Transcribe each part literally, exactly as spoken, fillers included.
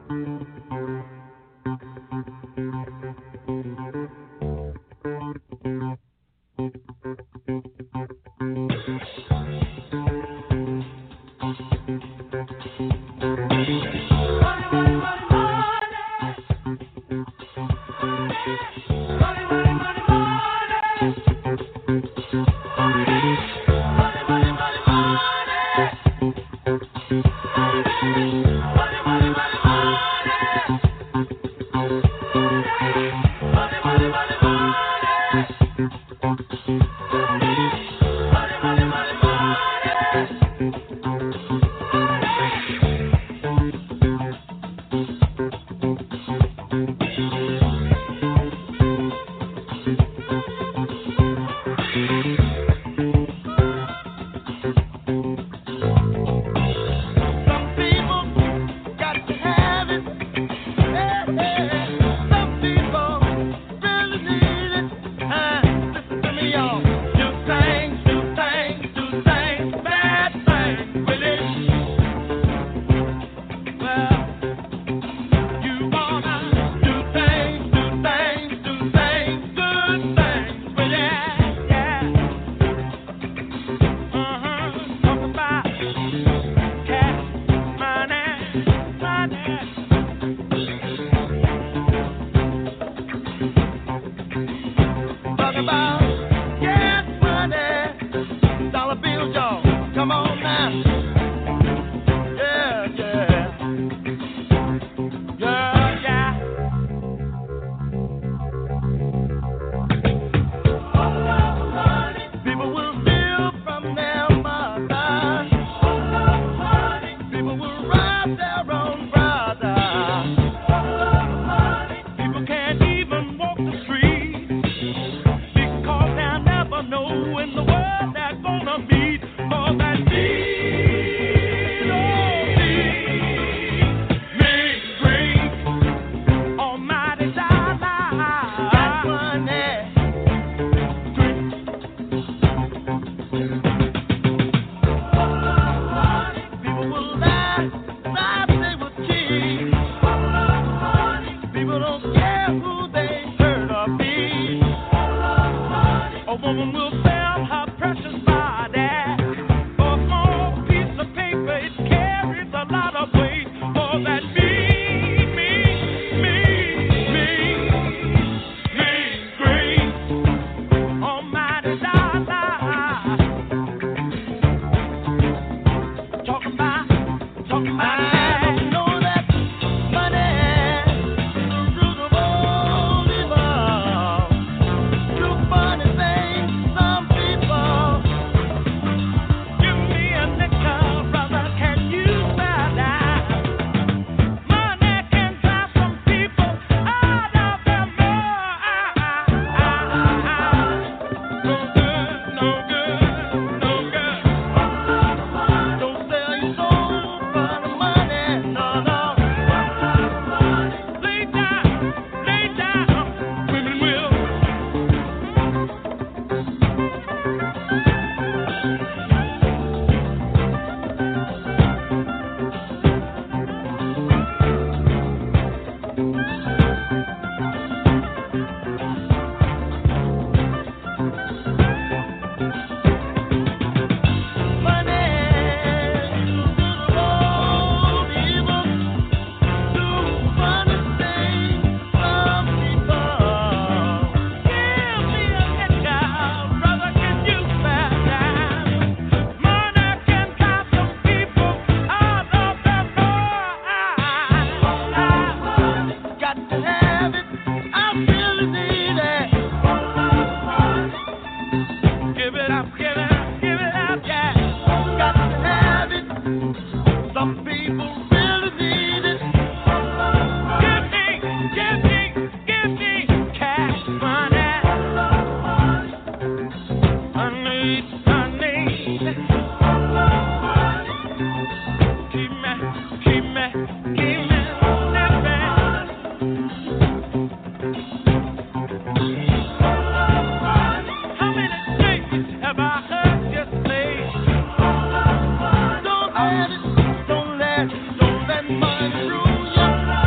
Don't let, don't let money rule you.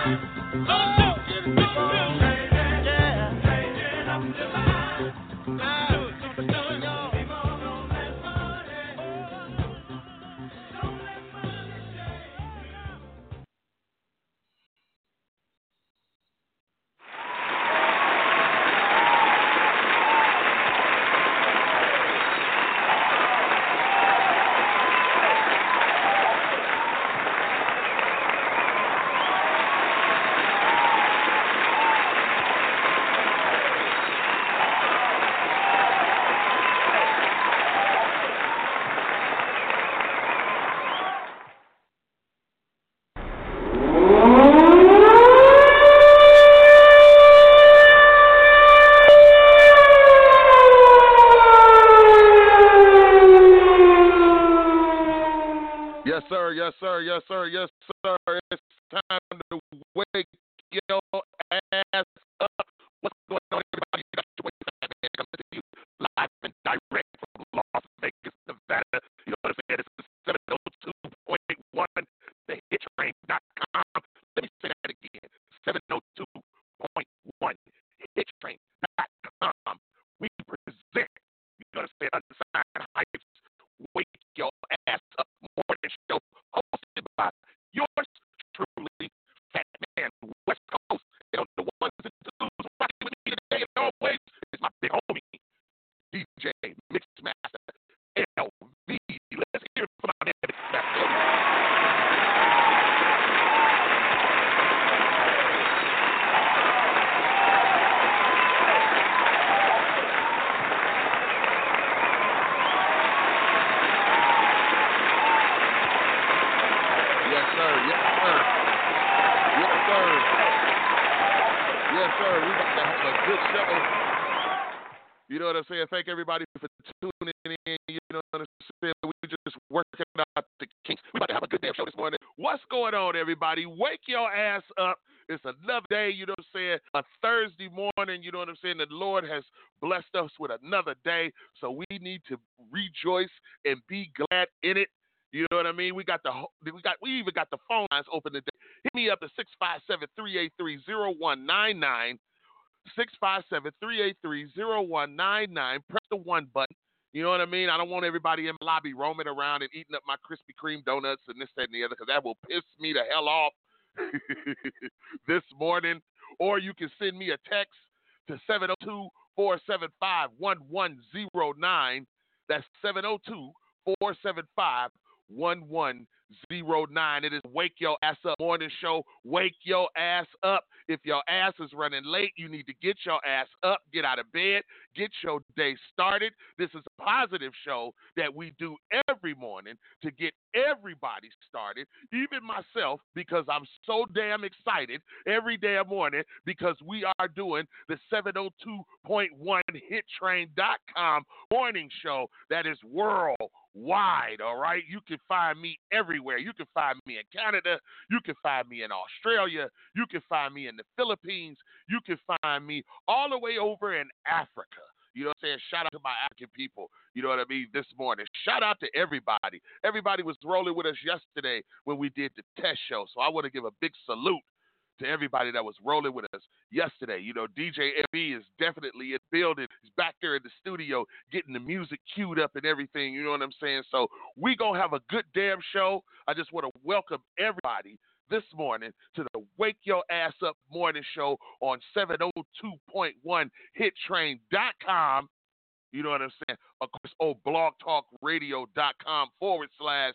Yes, sir. Yes, sir. Yes, sir. It's time to wake your ass up. What's going on, everybody? You got your way back, man. Coming to you live and direct from Las Vegas, Nevada. You know what I'm saying? This is seven oh two point one, the hit train dot com. Let me say that again. seven oh two point one, hit train dot com. We present, you know what I'm saying, Unsigned Hypes, Wake Your Ass Up morning show, hosted by yours truly, Fat Man West Coast. You know, the ones and twos rocking with me today and always is my big homie, D J Mixmaster L V. Let's hear it from my man Mixmaster. Yes, sir. Yes, sir. Yes, sir. Yes, sir. We about to have a good show. You know what I'm saying? Thank everybody for tuning in. You know what I'm saying? We just working out the kinks. We about to have a good damn show this morning. What's going on, everybody? Wake your ass up. It's another day, you know what I'm saying? A Thursday morning, you know what I'm saying? The Lord has blessed us with another day, so we need to rejoice and be glad in it. You know what I mean? We got the we got we even got the phone lines open today. Hit me up at six five seven, three eight three, zero one nine nine. six five seven, three eight three, zero one nine nine. Press the one button. You know what I mean? I don't want everybody in the lobby roaming around and eating up my Krispy Kreme donuts and this, that, and the other, because that will piss me the hell off this morning. Or you can send me a text to seven oh two, four seven five, one one zero nine. That's seven oh two, four seven five, one one zero nine. It is Wake Your Ass Up morning show. Wake your ass up. If your ass is running late, you need to get your ass up, get out of bed, get your day started. This is a positive show that we do every morning to get everybody started, even myself, because I'm so damn excited every damn morning because we are doing the seven oh two point one hit train dot com morning show that is worldwide, all right? You can find me everywhere. You can find me in Canada. You can find me in Australia. You can find me in the Philippines. You can find me all the way over in Africa. You know what I'm saying? Shout out to my African people. You know what I mean? This morning. Shout out to everybody. Everybody was rolling with us yesterday when we did the test show. So I want to give a big salute to everybody that was rolling with us yesterday. You know, D J M B is definitely in the building. He's back there in the studio getting the music queued up and everything. You know what I'm saying? So we going to have a good damn show. I just want to welcome everybody this morning to the Wake Your Ass Up morning show on seven oh two point one hit train dot com. You know what I'm saying? Of course, oh, blogtalkradio.com forward slash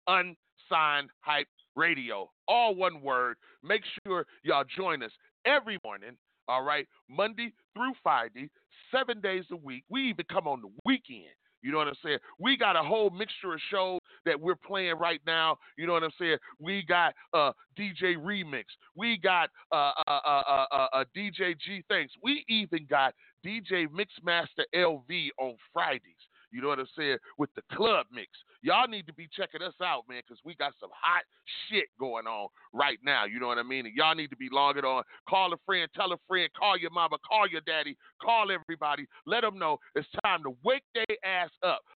unsigned hype radio. All one word. Make sure y'all join us every morning, all right? Monday through Friday, seven days a week. We even come on the weekend. You know what I'm saying? We got a whole mixture of shows that we're playing right now. You know what I'm saying? We got uh, D J Remix. We got uh, uh, uh, uh, uh, uh, D J G Thanks. We even got D J Mixmaster L V on Fridays. You know what I'm saying? With the club mix. Y'all need to be checking us out, man, because we got some hot shit going on right now. You know what I mean? And y'all need to be logging on. Call a friend, tell a friend, call your mama, call your daddy, call everybody. Let them know it's time to wake their ass up.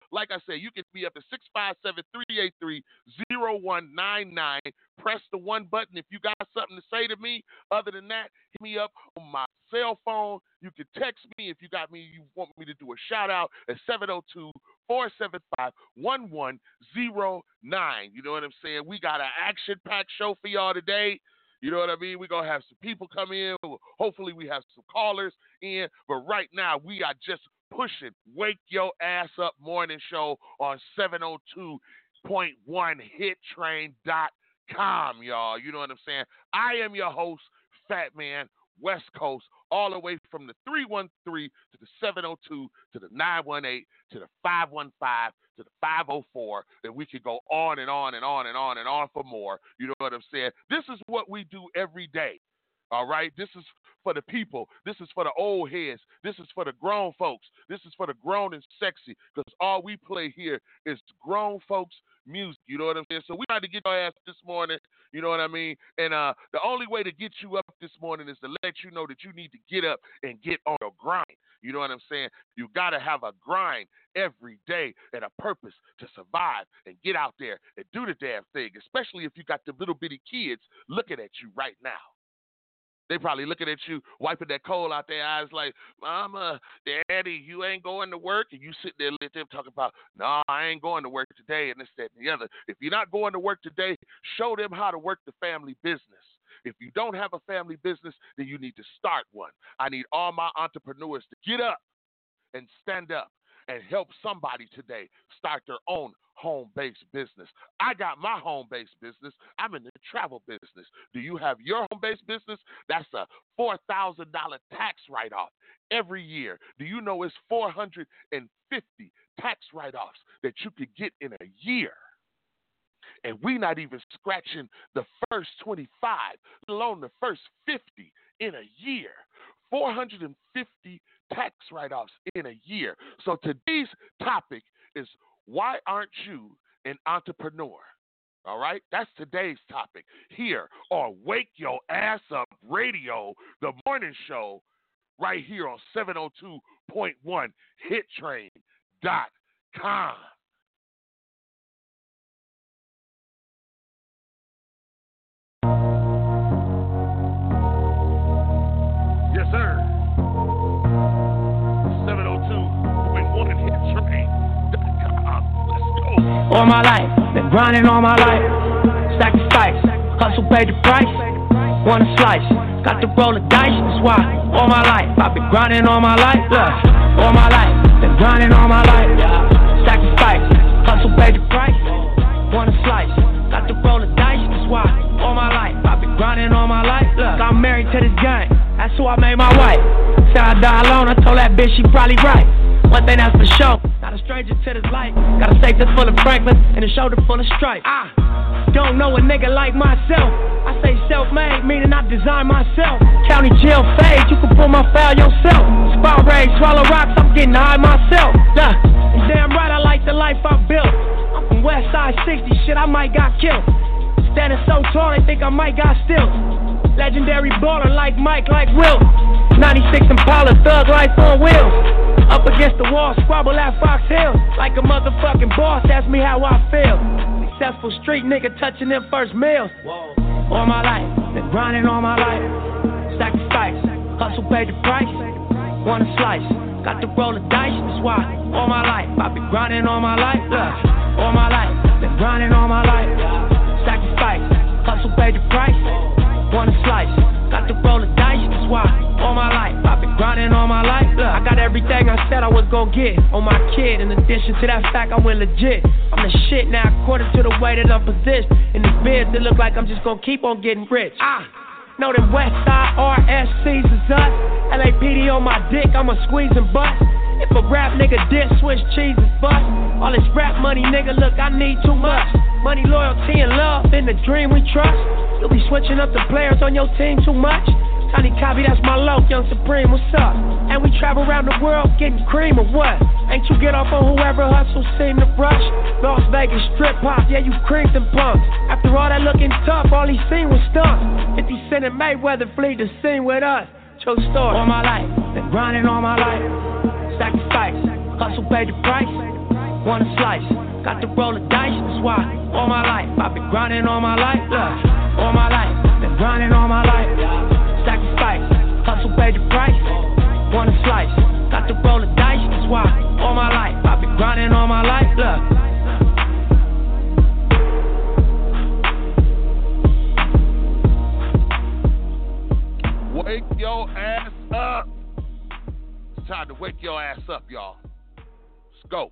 Like I said, you can be up to six five seven, three eight three, zero one nine nine. Press the one button if you got something to say to me. Other than that, hit me up on my cell phone. You can text me if you got me. You want me to do a shout out at seven oh two, four seven five, one one zero nine. You know what I'm saying? We got an action-packed show for y'all today. You know what I mean? We're going to have some people come in. Hopefully we have some callers in. But right now, we are just pushing Wake Your Ass Up morning show on seven oh two point one hit train dot com, y'all. You know what I'm saying? I am your host, Fat Man, West Coast, all the way from the three one three to the seven oh two to the nine one eight to the five one five to the five oh four, and we could go on and on and on and on and on for more. You know what I'm saying? This is what we do every day. All right? This is for the people. This is for the old heads. This is for the grown folks. This is for the grown and sexy, because all we play here is grown folks music. You know what I'm saying? So we tried to get your ass this morning. You know what I mean? And uh, the only way to get you up this morning is to let you know that you need to get up and get on your grind. You know what I'm saying? You got to have a grind every day and a purpose to survive and get out there and do the damn thing, especially if you got the little bitty kids looking at you right now. They probably looking at you, wiping that coal out their eyes like, Mama, Daddy, you ain't going to work. And you sit there let them talking about, no, nah, I ain't going to work today and this, that, and the other. If you're not going to work today, show them how to work the family business. If you don't have a family business, then you need to start one. I need all my entrepreneurs to get up and stand up and help somebody today start their own home-based business. I got my home-based business. I'm in the travel business. Do you have your home-based business? That's a four thousand dollars tax write-off every year. Do you know it's four hundred fifty tax write-offs that you could get in a year? And we not even scratching the first twenty-five, let alone the first fifty in a year. four hundred fifty tax write-offs in a year. So today's topic is, why aren't you an entrepreneur? All right? That's today's topic here on Wake Your Ass Up Radio, the morning show, right here on seven oh two point one hit train dot com. Yes, sir. seven oh two point one hit train. All my life, been grinding all my life. Sacrifice, hustle, pay the price. Want a slice, got to roll the dice. That's why all my life, I've been grinding all my life. Look, all my life, been grinding all my life. Sacrifice, hustle, pay the price. Want a slice, got to roll the dice. That's why all my life, I've been grinding all my life. Look, I'm married to this game. That's who I made my wife. Said I die alone, I told that bitch she probably right. One thing that's for sure, not a stranger to this life. Got a safe that's full of Franklin and a shoulder full of stripe. I don't know a nigga like myself. I say self-made, meaning I design myself. County jail fade, you can pull my file yourself. Spot raid, swallow rocks, I'm getting high myself. Yeah, and damn right I like the life I built. I'm from West Side sixty, shit I might got killed. Standing so tall, they think I might got stills. Legendary baller like Mike, like Will. ninety-six Impala, thug life on wheels. Up against the wall, squabble at Fox Hill. Like a motherfucking boss, ask me how I feel. Successful street nigga touching them first meals. All my life, been grinding all my life. Sacrifice, hustle, pay the price. Want a slice, got to roll the dice. That's why all my life, I've been grinding all my life. Look, all my life, been grinding all my life. Sacrifice, hustle, pay the price. Want a slice, got to roll the dice. That's why all my life, I've been grinding all my life. Look, I got everything I said I was gonna get on my kid. In addition to that fact, I went legit. I'm the shit now, according to the way that I'm positioned. In this biz, it look like I'm just gonna keep on getting rich. Ah, know them West Side R S Cs is us. L A P D on my dick, I'ma squeeze and bust. If a rap nigga diss, Swiss cheese is bust. All this rap money, nigga, look, I need too much. Money, loyalty, and love, in the dream we trust. You'll be switching up the players on your team too much. Tiny Copy, that's my low, Young Supreme, what's up? And we travel around the world getting cream or what? Ain't you get off on whoever hustle seem to brush? Las Vegas strip pop, yeah, you creamed them punks. After all that looking tough, all he seen was stunts. fifty Cent and Mayweather flee the scene with us. True story. All my life, been grinding all my life. Sacrifice, hustle, pay the price. want a slice. Got to roll the dice, that's why all my life I've been grinding all my life, look. All my life, been grinding all my life. Sacrifice, hustle paid the price. Want a slice, got to roll the dice, that's why all my life I've been grinding all my life, look. Wake your ass up. It's time to wake your ass up, y'all. Let's go.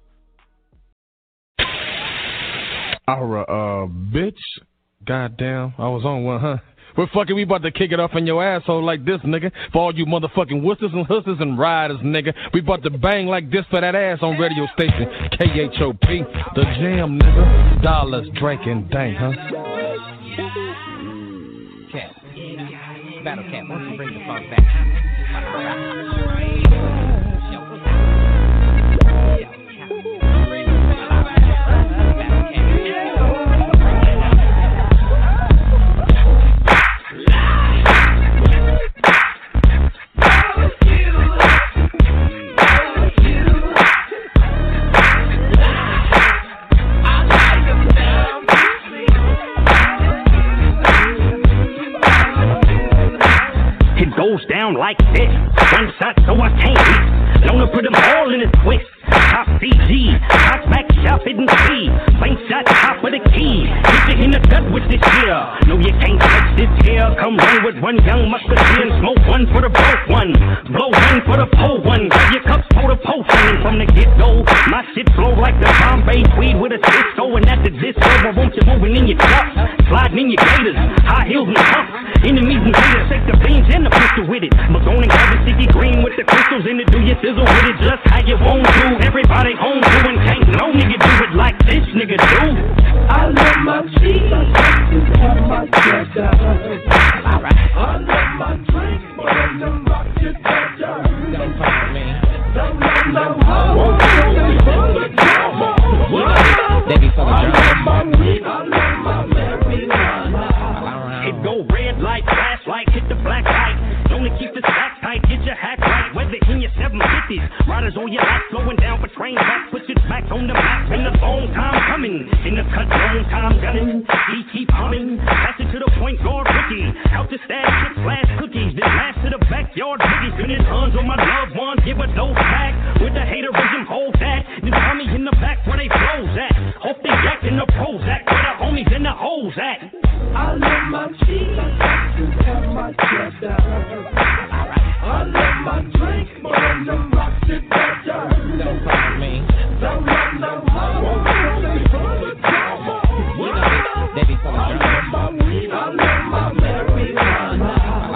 Aura, uh, bitch. Goddamn, I was on one, huh? We're fucking, we about to kick it off in your asshole like this, nigga. For all you motherfucking wusters and hustlers and riders, nigga. We about to bang like this for that ass on radio station K H O P, the jam, nigga. Dollars, Drake, and Dang, huh? Cat. Battle Cat, why don't you bring the funk back? Down like this, one shot so I can't hit. Known to put them all in a twist. Top C G, top back shot, hidden speed. Plain shot, top of the key. Hit you in the gut with this here. No, you can't touch this here. Come run with one young musketeer and smoke one for the broke one. Blow one for the pole one. Grab your cups for the post one. From the get-go, my shit flow like the Bombay tweed with a Cisco. And at the disco, I want you moving in your truck. Sliding in your gators, high heels and pumps. Enemies and haters, take the beans and the pistol with it. But go and grab the sticky green with the crystals in it. Do your sizzle with it just how you want to. Everybody home doing, can't no nigga do it like this nigga do. I love my cheese, and my cheddar. Alright. I love my drink, but I don't rock it better. Don't follow me. Don't let no hoe. They be full of drugs. I love my weed, I love my marijuana. It go red light, flash light, hit the black light. Only keep the stack tight, get your hat right. Whether in your seven fifties, riders on your lap, slowing down for train tracks. Put your back on the map, in the long time coming. In the cut, long time gunning. He keep humming, pass it to the point guard rookie. Out the stash, chips, flash cookies. Then pass to the backyard boogie. Finish huns on my loved ones, give a dose back. With the haterism, hold that. Then tell me in the back where they flows at. Hope they jack in the Prozac, where the homies in the hoes at. I love my cheese, and my cheddar. I love my drink, but I don't rock it better. Don't follow me. Don't let no hoe. They be full of drugs. I love my weed, I love my marijuana.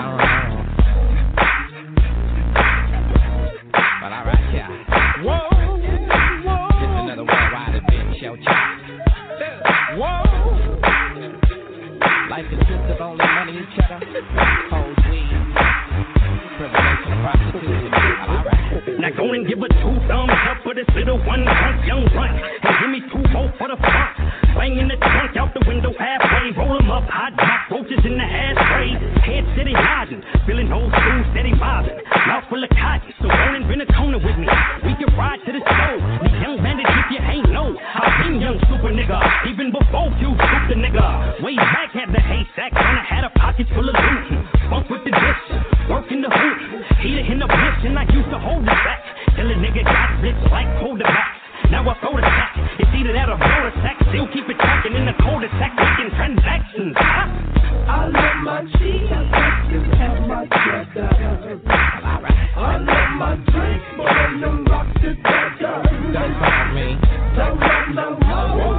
But alright, yeah. Whoa, whoa. Just another worldwide event, show chop. Whoa. Life consists of only money and cheddar. Cold weed. Privilege and prostitution. Alright. Now go and give a two thumbs up for this little one drunk young runt. And give me two more for the funk. Banging the trunk out the window halfway. Roll them up, hot drop, roaches in the ashtray. Head steady nodding, feeling old school, steady vibing. Mouth full of cotton, so go and been a corner with me. We can ride to the stove. These young bandits, if you ain't know, I've been young super nigga. Even before you scoop the nigga. Way back had the haystack, when I had a pocket full of loot. Funk with the dish, work in the hoop. Heater in the bitch, and I used to hold the back. Till a nigga got blitzed like quarterbacks. Now I throw the sack, it's either that or blow the sack. Still keep it talking in the cul-de-sac, making transactions. Huh? I love my cheese, and my cheddar. I love my drink, but I don't rock it better. Don't follow me. Don't let no hoe.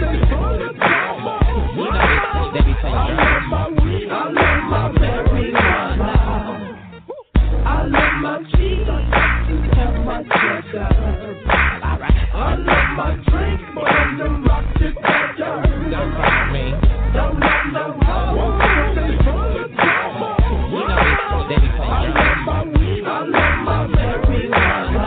They be full of I drugs. love my weed, I love my marijuana. I love my cheese, and my cheddar. I love my drink, but I don't rock it better. Don't follow me. Don't let no hoe. They be full I of love drugs. my weed, I love my marijuana.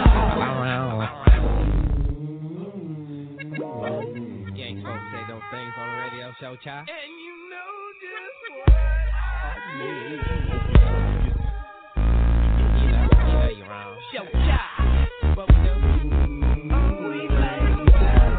You ain't supposed to say those things on the radio show, child. And you know just what I need. You know, you know you're wrong. Show child. What we do? We like that.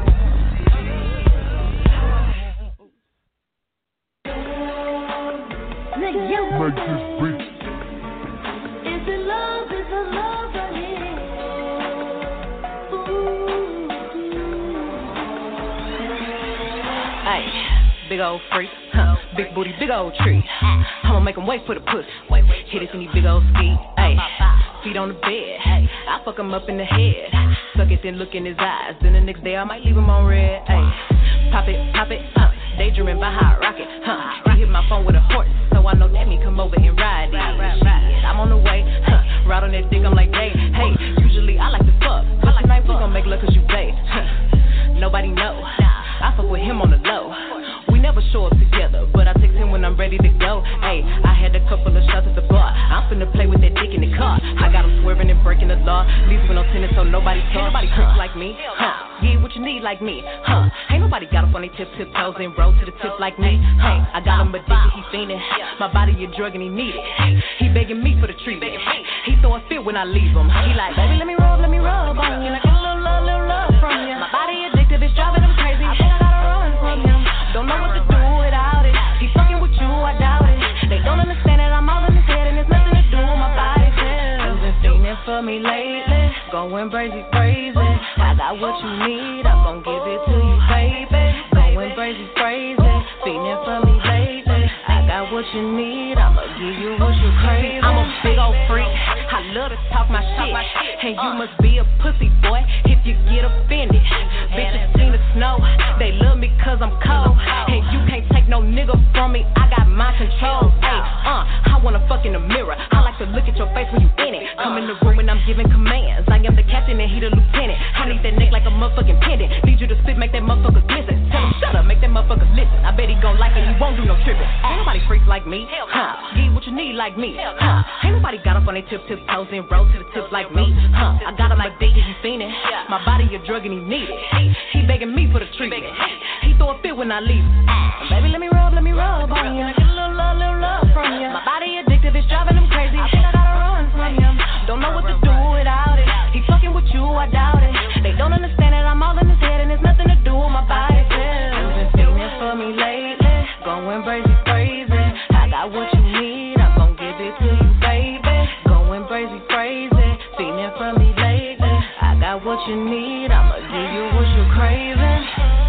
big old freak. Huh. Big booty, big old tree. I'ma make him wait for the pussy. Hit it in these big old ski. Ayy. Feet on the bed. I fuck him up in the head. Suck it, then look in his eyes. Then the next day I might leave him on red. Ayy. Pop it, pop it, huh. Daydreaming by hot rocket, huh. He hit my phone with a horse, so I know that me come over and ride it. Shit, I'm on the way, huh. Ride on that dick, I'm like, hey, hey. Usually I like to fuck, but tonight we gon' make love cause you babe. Huh. Nobody know, I fuck with him on the low. We never show up together, but I text him when I'm ready to go. Hey, I had a couple of shots at the bar. I'm finna play with that dick in the car. I got him swerving and breaking the law. Leaves with no tennis, so nobody talk. Ain't nobody creeps like me, huh? Yeah, what you need like me, huh? Ain't nobody got up on their tip, tip toes and roll to the tip like me. Hey, I got him addicted, he fiending. My body a drug and he need it. He begging me for the treatment. He throwing fit when I leave him. He like, baby, let me rub, let me rub on you. I get a little love, little love from you. My body addictive, it's driving him crazy. I think I gotta run from him. Don't know what to do without it. He fucking with you, I doubt it. They don't understand it, I'm all in his head and it's nothing to do with my body. You've been fiending for me lately, going crazy, crazy. I got what you need, I'm gon' give it to you, baby. Going crazy, crazy, fiending for me lately. I got what you need, I'ma give you what you crave. I'm a big old freak, I love to talk my shit, and you must be a pussy boy if you get offended. Bitches seen the snow, they love me cause I'm cold, and you can't take no nigga from me, I got my control. Ay, uh, I wanna fuck in the mirror, I like to look at your face when you in it. Come in the room and I'm giving commands, I am the captain and he the lieutenant. I need that neck like a motherfucking pendant, need you to spit, make that motherfucker glisten. Tell him shut up, make that motherfucker listen. I bet he gon' like it, he won't do no tripping. Ain't nobody freaks like me, huh? Get what you need like me, huh? Ain't nobody got up on their tip, tip toes and roll to the tip like me, huh? I got him addicted, he fiending. My body a drug and he need it. He begging me for the treatment. He throw a fit when I leave. Baby, let me rub, let me rub on you. I get a little love, little love from you. My body addictive, it's driving him crazy. I think I gotta run from him. Don't know what to do without it. He fucking with you, I doubt it. They don't understand it, I'm all in his head and it's nothing to do with my body. You've been feeling for me lately, going crazy, crazy. I got what you need, I'm gon' give it to you, baby. Going crazy, crazy, feeling for me lately. I got what you need, I'ma give you what you craving.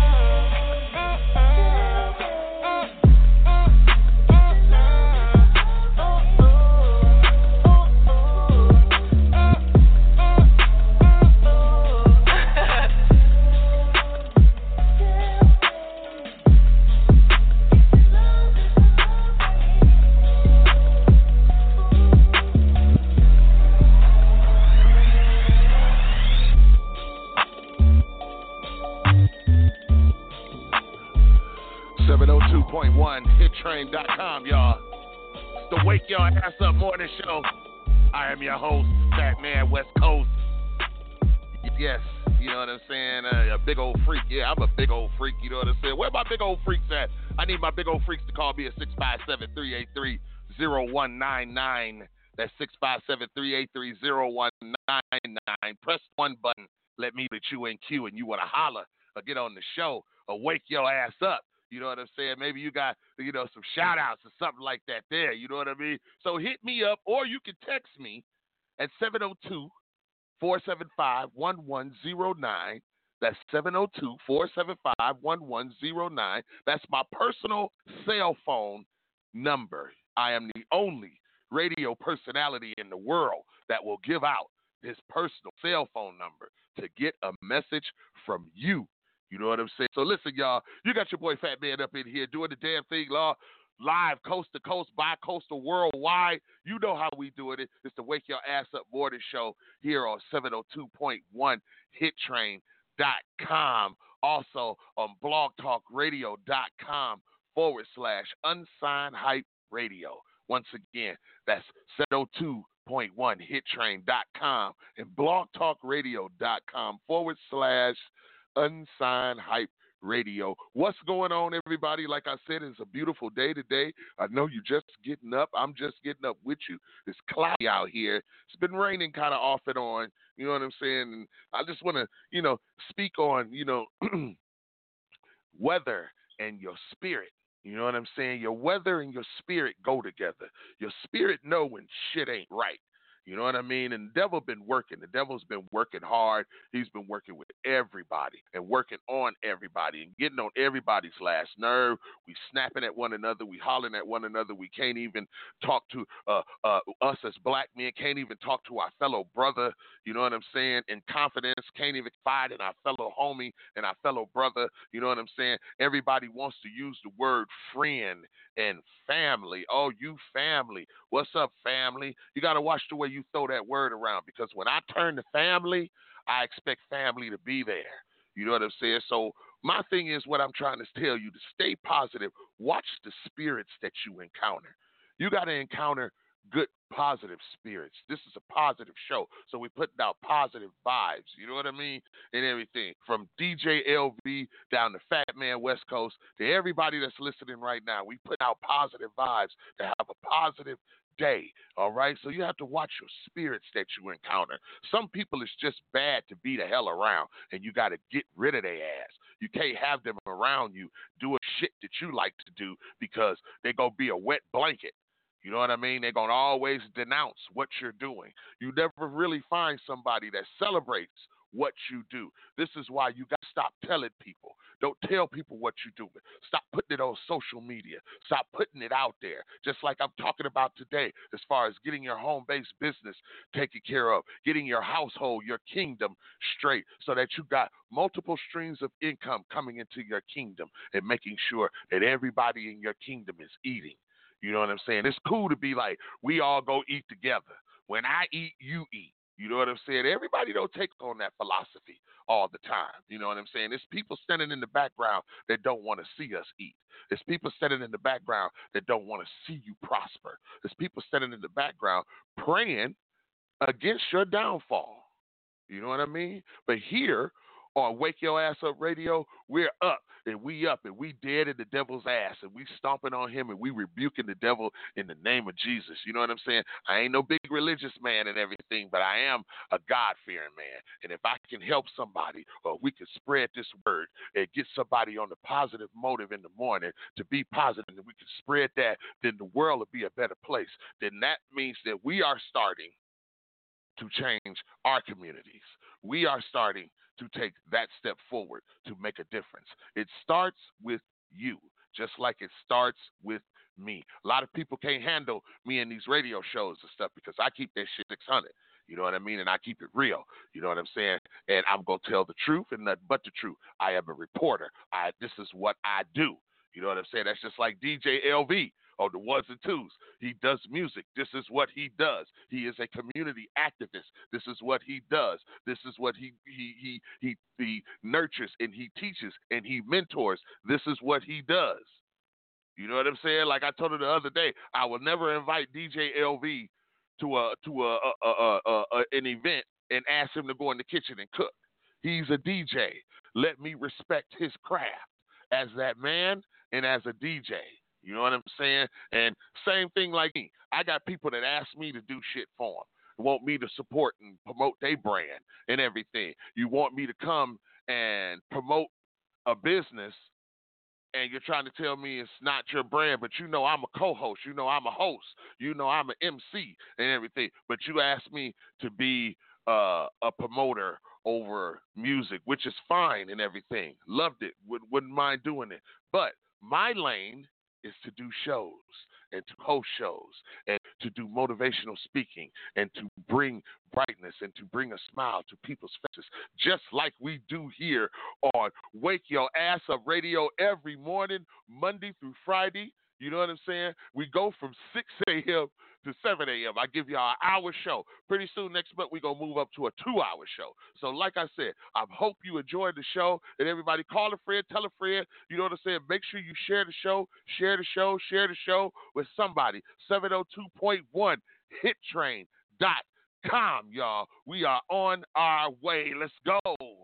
seven oh two point one hit train dot com, y'all. It's the Wake Your Ass Up Morning Show. I am your host, Fat Man West Coast. Yes, you know what I'm saying? Uh, a big old freak. Yeah, I'm a big old freak, you know what I'm saying? Where my big old freaks at? I need my big old freaks to call me at six five seven, three eight three, zero one nine nine. That's six five seven, three eight three, zero one nine nine. Press one button. Let me put you in queue and you want to holler or get on the show or wake your ass up. You know what I'm saying? Maybe you got, you know, some shout outs or something like that there. You know what I mean? So hit me up or you can text me at seven oh two, four seven five, one one zero nine. That's seven oh two, four seven five, one one zero nine. That's my personal cell phone number. I am the only radio personality in the world that will give out his personal cell phone number to get a message from you. You know what I'm saying? So listen, y'all, you got your boy Fat Man up in here doing the damn thing, law, live coast to coast, bi-coastal, worldwide. You know how we doing it. It's the Wake Your Ass Up Morning Show here on seven oh two point one hit train dot com. Also on blogtalkradio.com forward slash unsigned hype radio. Once again, that's seven oh two point one hit train dot com and blogtalkradio.com forward slash unsigned hype radio. What's going on, everybody? Like I said, it's a beautiful day today. I know you're just getting up. I'm just getting up with you. It's cloudy out here. It's been raining kind of off and on. You know what I'm saying? And I just want to, you know, speak on, you know, weather and your spirit. You know what I'm saying? Your weather and your spirit go together. Your spirit know when shit ain't right. You know what I mean? And the devil been working. The devil's been working hard. He's been working with everybody and working on everybody and getting on everybody's last nerve. We snapping at one another. We hollering at one another. We can't even talk to uh, uh, us as black men. Can't even talk to our fellow brother. You know what I'm saying? In confidence. Can't even confide in our fellow homie and our fellow brother. You know what I'm saying? Everybody wants to use the word friend and family. Oh, you family. What's up, family? You got to watch the way you throw that word around, because when I turn to family, I expect family to be there. You know what I'm saying? So my thing is, what I'm trying to tell you, to stay positive. Watch the spirits that you encounter. You got to encounter good, positive spirits. This is a positive show, so we're putting out positive vibes. You know what I mean? And everything from D J L V down to Fat Man West Coast to everybody that's listening right now. We put out positive vibes to have a positive day. All right, so you have to watch your spirits that you encounter. Some people, it's just bad to be the hell around, and you got to get rid of their ass. You can't have them around you doing shit that you like to do, because they're gonna be a wet blanket. You know what I mean? They're going to always denounce what you're doing. You never really find somebody that celebrates what you do. This is why you got to stop telling people. Don't tell people what you're doing. Stop putting it on social media. Stop putting it out there. Just like I'm talking about today, as far as getting your home-based business taken care of, getting your household, your kingdom straight, so that you got multiple streams of income coming into your kingdom, and making sure that everybody in your kingdom is eating. You know what I'm saying? It's cool to be like, we all go eat together. When I eat, you eat. You know what I'm saying? Everybody don't take on that philosophy all the time. You know what I'm saying? There's people standing in the background that don't want to see us eat. There's people standing in the background that don't want to see you prosper. There's people standing in the background praying against your downfall. You know what I mean? But here on Wake Your Ass Up Radio, we're up. And we up, and we dead in the devil's ass, and we stomping on him, and we rebuking the devil in the name of Jesus. You know what I'm saying? I ain't no big religious man and everything, but I am a God-fearing man. And if I can help somebody, or we can spread this word and get somebody on the positive motive in the morning to be positive, and we can spread that, then the world will be a better place. Then that means that we are starting to change our communities. We are starting to take that step forward to make a difference. It starts with you, just like it starts with me. A lot of people can't handle me in these radio shows and stuff, because I keep that shit six hundred. You know what I mean? And I keep it real. You know what I'm saying? And I'm going to tell the truth and nothing but the truth. I am a reporter. I This is what I do. You know what I'm saying? That's just like D J L V. Oh, the ones and twos. He does music. This is what he does. He is a community activist. This is what he does. This is what he he he he, he nurtures, and he teaches, and he mentors. This is what he does. You know what I'm saying? Like I told her the other day, I will never invite D J L V to a to a, a, a, a, a an event and ask him to go in the kitchen and cook. He's a D J. Let me respect his craft as that man and as a D J. You know what I'm saying? And same thing like me. I got people that ask me to do shit for them, want me to support and promote their brand and everything. You want me to come and promote a business, and you're trying to tell me it's not your brand, but you know I'm a co-host. You know I'm a host. You know I'm an M C and everything. But you asked me to be uh, a promoter over music, which is fine and everything. Loved it. Would, wouldn't mind doing it. But my lane is to do shows and to host shows and to do motivational speaking and to bring brightness and to bring a smile to people's faces, just like we do here on Wake Your Ass Up Radio every morning, Monday through Friday. You know what I'm saying? We go from six a.m. to seven a.m. I give y'all an hour show. Pretty soon next month, we're going to move up to a two-hour show. So like I said, I hope you enjoyed the show. And everybody, call a friend, tell a friend. You know what I'm saying? Make sure you share the show, share the show, share the show with somebody. seven oh two point one hit train dot com, y'all. We are on our way. Let's go.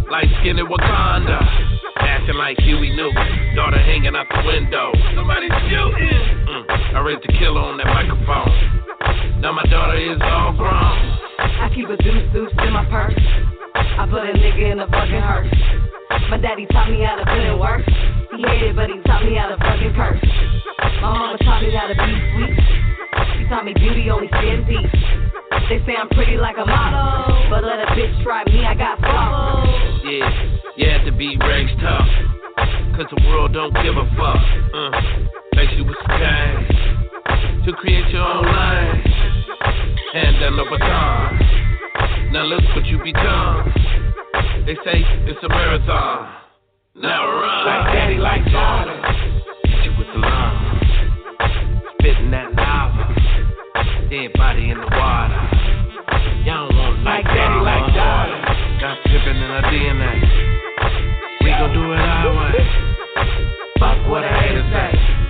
light skinned Wakanda. Acting like Huey Newton, daughter hanging out the window. Somebody shooting. Mm, I ready to kill on that microphone. Now my daughter is all grown. I keep a deuce deuce in my purse. I put a nigga in a fucking hearse. My daddy taught me how to put in work. He hated, but he taught me how to fucking curse. My mama taught me how to be sweet. She taught me beauty only skin deep. They say I'm pretty like a model, but let a bitch try me, I got flaws. Yeah, you have to be raised tough, cause the world don't give a fuck. Uh, makes you with some cash to create your own life. And then the baton. Now look what you become. They say it's a marathon. Now run. Like daddy, like daughter. Hit you with the llama. Spitting that lava. Dead body in the water. Y'all don't want like daddy, like daughter. Got dripping in our D N A. We gon' do it our way. Fuck what I hate to say.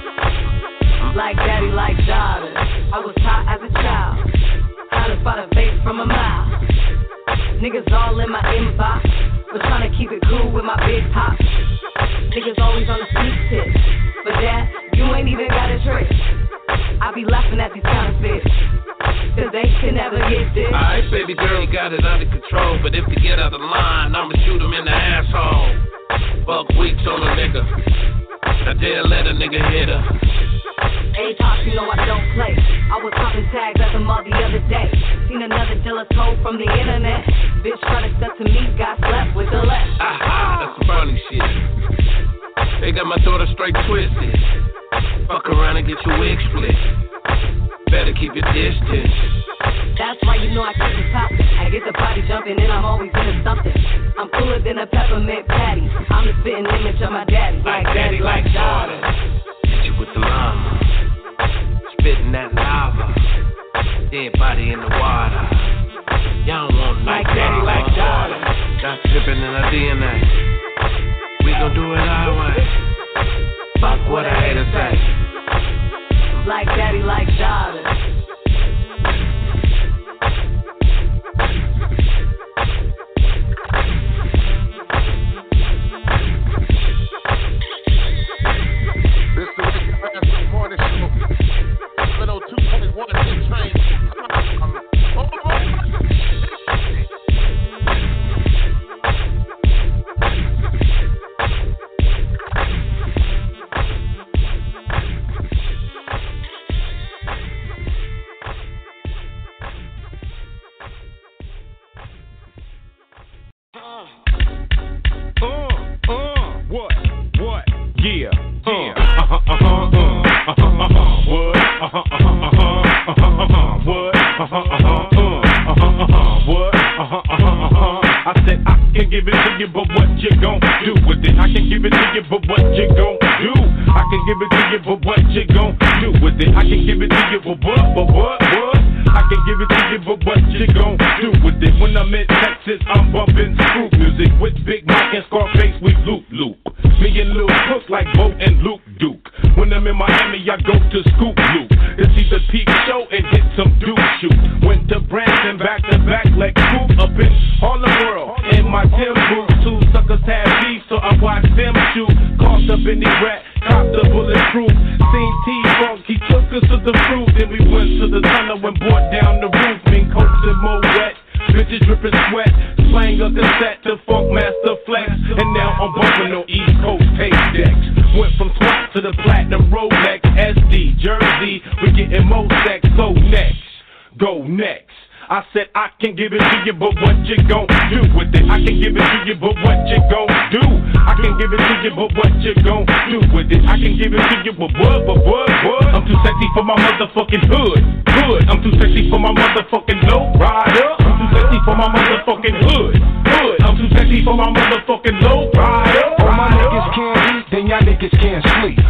Like daddy, like daughter. I was hot as a child. How to spot a vape from a mile. Niggas all in my inbox, but tryna keep it cool with my big pop. Niggas always on the sneak tip, but dad, you ain't even got a trick. I be laughing at these counterfeits, cause they can never get this. Alright, baby girl, you got it under control, but if you get out of line, I'ma shoot him in the asshole. Buck weeks on a nigga, I dare let a nigga hit her. A-Talk, you know I don't play. I was popping tags at the mall the other day. Seen another jealous hoe from the internet. Bitch trying to step to me, got slapped with the left. Aha, that's some funny shit. They got my daughter straight twisted. Fuck around and get your wig split. Better keep your distance. That's why you know I keep it poppin'. I get the body jumping and I'm always into something. I'm cooler than a peppermint patty. I'm the spitting image of my daddy. Like daddy, like daughter. Hit you with the llama. Spitting that lava. Dead body in the water. Y'all don't want like daddy, like daughter. Got dripping in our D N A. We gon' do it our way. Fuck what I hate to say. Like daddy, like daughter. This is the Wicked Bastard Morning Show. seven oh two point one Train. Give it to you, but what you gon' do with it? I can give it to you, but what you gon' do? I can give it to you, but what you gon' do with it? I can give it to you, but what, but what, what? I'm too sexy for my motherfucking hood, hood. I'm too sexy for my motherfucking low rider. I'm too sexy for my motherfucking hood, hood. I'm too sexy for my motherfucking low rider. All my niggas can't eat, then y'all niggas can't sleep.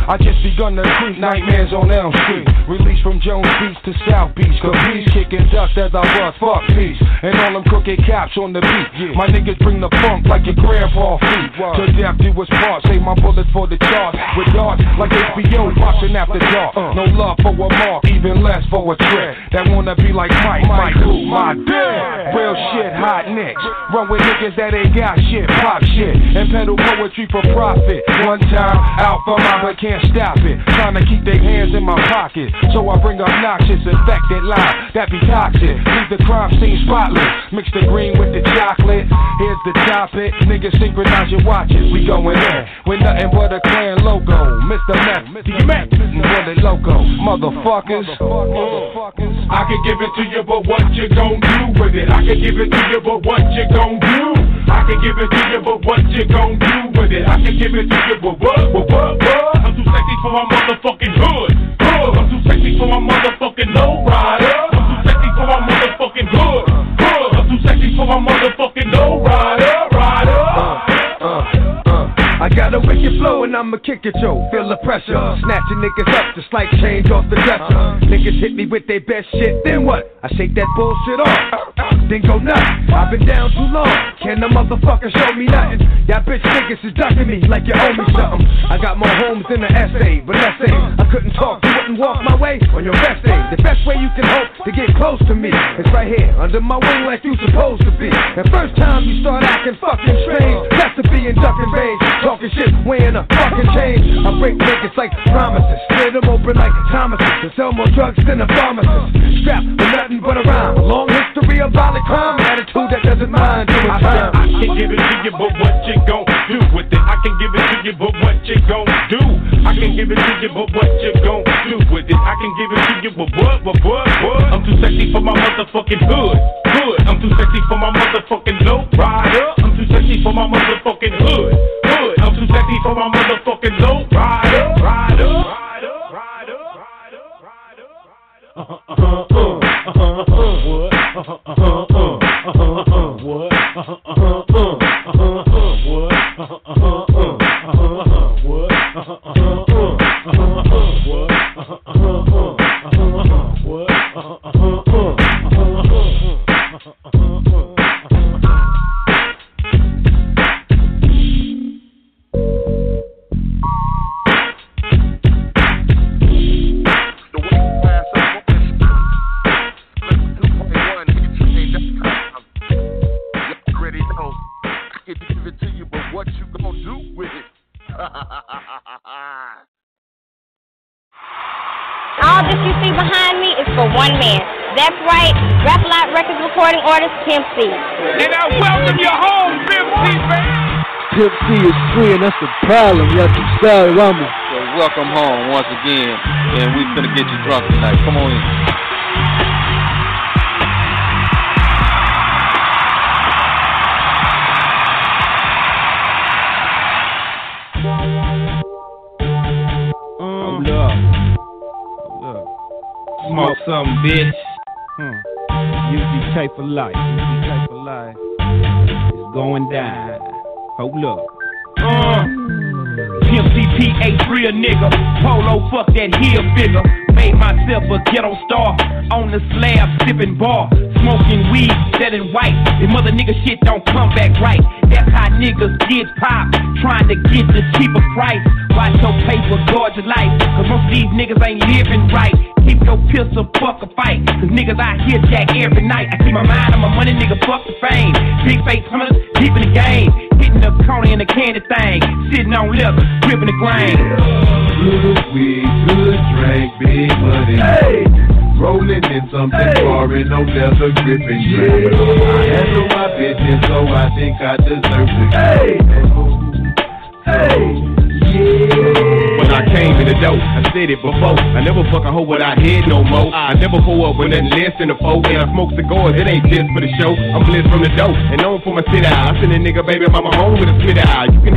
I just begun to creep, nightmares on Elm Street. Released from Jones Beach to South Beach. Caprice, kicking dust as I was, fuck peace. And all them crooked cops on the beat. My niggas bring the funk like your grandpa feet. To death do us part, save my bullets for the charts. With darts like H B O, boxing after dark. No love for a mark, even less for a trick. That wanna be like Mike, Mike, who, my dick. Real shit, hot nicks. Run with niggas that ain't got shit, pop shit. And peddle poetry for profit. One time, out for my but can't stop it. Trying to keep their hands in my pocket. So I bring obnoxious, infected line that be toxic. Leave the crime scene spotless. Mix the green with the chocolate. Here's the topic. Niggas synchronize your watches. We going in with nothing but a clan logo. Mister Meth, Mister Meth, Bullet Loco. Motherfuckers. I can give it to you, but what you gon' do with it? I can give it to you, but what you gon' do? I can give it to you, but what you gon' do with it? I can give it to you, but what, what, what, what? I'm too sexy for my motherfucking hood. Hood. I'm too sexy for my motherfucking lowrider. I'm too sexy for my motherfucking hood. Hood. I'm too sexy for my motherfucking lowrider. Rider. Uh, uh, uh. I got a wicked flow and I'ma kick it, yo. Feel the pressure, snatching niggas up just like change off the dresser. Niggas hit me with their best shit, then what? I shake that bullshit off, then go nuts. I've been down too long, can the motherfucker show me nothing? That bitch niggas is ducking me like you owe me something. I got more homes than an essay, but let's say I couldn't talk, you wouldn't walk my way on your best day. The best way you can hope to get close to me is right here, under my wing like you supposed to be. The first time you start acting fucking strange, that's to be in ducking range. Talking shit, weighing a fucking change. I break niggas like promises, split them open like Thomases, and sell more drugs than a pharmacist. Strapped with nothing but a rhyme, a long history of violent crime, attitude that doesn't mind doing time. I can give it to you, but what you gon' do with it? I can give it to you, but what you gon' do? I can give it to you, but what you gon' do with it? I can give it to you, but what, what, what, what? I'm too sexy for my motherfucking hood. Hood. I'm too sexy for my motherfucking low rider. I'm too sexy for my motherfucking hood. Hood. I'm too sexy for my motherfucking low rider. Rider. Rider. Rider. Rider. Rider. Uh uh uh uh uh uh what? Uh uh uh uh uh uh what? Uh uh uh uh uh uh what? Uh uh uh uh uh what? Uh uh uh uh uh what? Uh uh uh uh what? Uh uh uh All that you see behind me is for one man. That's right, Rap-A-Lot Records recording artist Pimp C. And I welcome you home, Pimp C, man. Pimp C is free, and that's the problem. You have to style around me. So welcome home once again, and we finna get you drunk tonight. Come on in. Hold up. Hold up. Smoke something, bitch. Hmm. U G tape for life. U G tape for life. It's going down. Hold up. Uh. Pimp C P H real nigga. Polo fuck that heel figure. Made myself a ghetto star. On the slab sipping bar. Smoking weed, selling white. The mother nigga shit don't come back right. That's how niggas get popped. Trying to get the cheaper price. Watch your paper, guard your life. Cause most of these niggas ain't living right. Keep your pistol, fuck a fight. Cause niggas out here jack every night. I keep my mind on my money, nigga, fuck the fame. Big face hunters, deep in the game. Hitting the corner in the candy thing. Sitting on leather, ripping the grain. Good weed, good drink, big money. Hey! Rolling in something hey. Foreign, no leather gripping. Yeah. I handle my business, so I think I deserve it. Hey! Hey! Yeah. When I came in the dope, I said it before. I never fuck a hoe without head no more. I never pull up with nothing less than a four. And I smoke cigars, it ain't just for the show. I'm blessed from the dope and known for my sit out. I send a nigga baby mama home with a spit out. You can have a bitch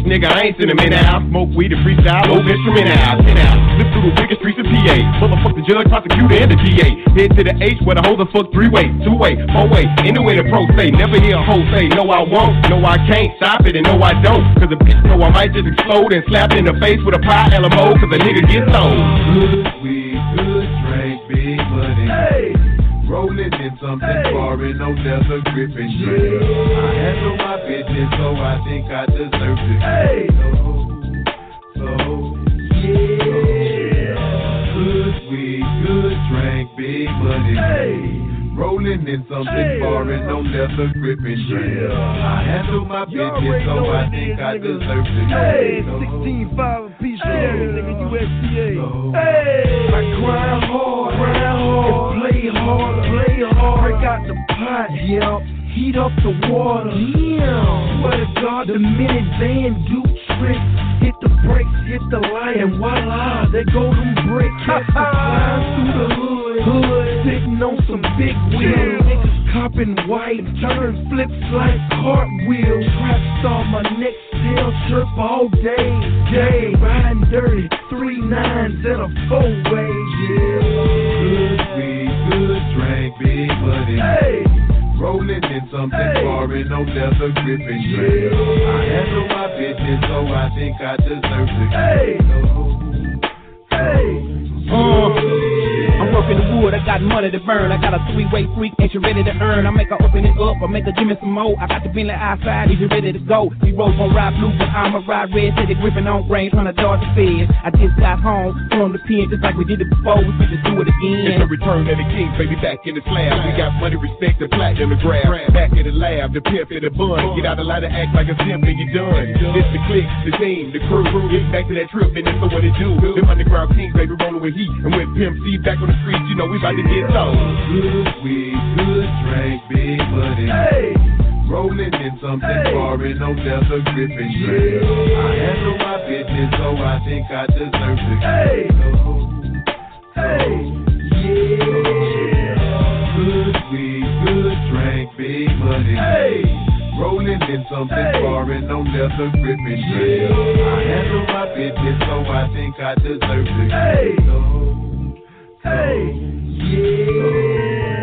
nigga, I ain't send him in the house. Smoke weed and freestyle over instrumental house. In house, slip through the biggest streets of P A. Motherfuck the judge, prosecutor, and the D A. Head to the H where the hoes are fuck three way, two way, four way. Anyway, the pro say, never hear a hoe say, no I won't, no I can't, stop it, and no I don't. Cause a bitch know I might just explode and slap it in the face with a pie L M O, cause a nigga get sold. Good weed, good drink, big money. Hey. Rolling in something hey. foreign, no leather gripping. Yeah. I handle my business, so I think I deserve it. Hey. So, so, yeah. Good weed, good drink, big money. Hey. Rolling in something hey. foreign, no leather gripping. Yeah. I handle my business, so I think I deserve it. Hey, sixteen five piece stereo, nigga, U S D A. So, hey, I grind hard, grind hard, and play hard, play hard. Break out the pot, yeah. Heat up the water, yeah. Swear to God, the minivan do tricks. Hit the brakes, hit the light, and voila, there go them bricks. Flying through the hood, hood, sitting on some big wheels. Niggas copping white, turn flips like cartwheels. Trap star, my neck still chirp all day, day. Riding dirty, three nines and a four way, yeah. Good weed, good drink, big money. Hey. Rolling in something hey. foreign, no leather gripping. Yeah. I handle my business, so I think I deserve it. Hey, hey. Uh, I'm working the wood, I got money to burn. I got a three-way freak, ain't you ready to earn? I make her open it up, I make her give me some more. I got the Bentley outside, is you ready to go? These roads gon' ride blue, but I'ma ride red. Say they gripping on range, trying to dodge the feds. I just got home from the pen, just like we did it before. We fit to do it again. It's a return of the king, baby, back in the slab. We got money, respect, the platinum, the grab. Back in the lab, the pimp in the bun. Get out the line and act like a simp and you done. This the clique, the team, the crew. Get back to that trip and that's what it do. Them underground kings, baby, rolling with heat. And with Pimp C back on the streets, you know we about to get low. Good weed, good drink, big money. Hey. Rolling in something hey. foreign, no leather gripping. Yeah. I handle my business, so I think I deserve it. Hey. So, hey. Yeah. Good weed, good drink, big money. Hey. Rolling in something hey. foreign, no leather gripping. Yeah. I handle my business, so I think I deserve it. Hey. So, hey, yeah.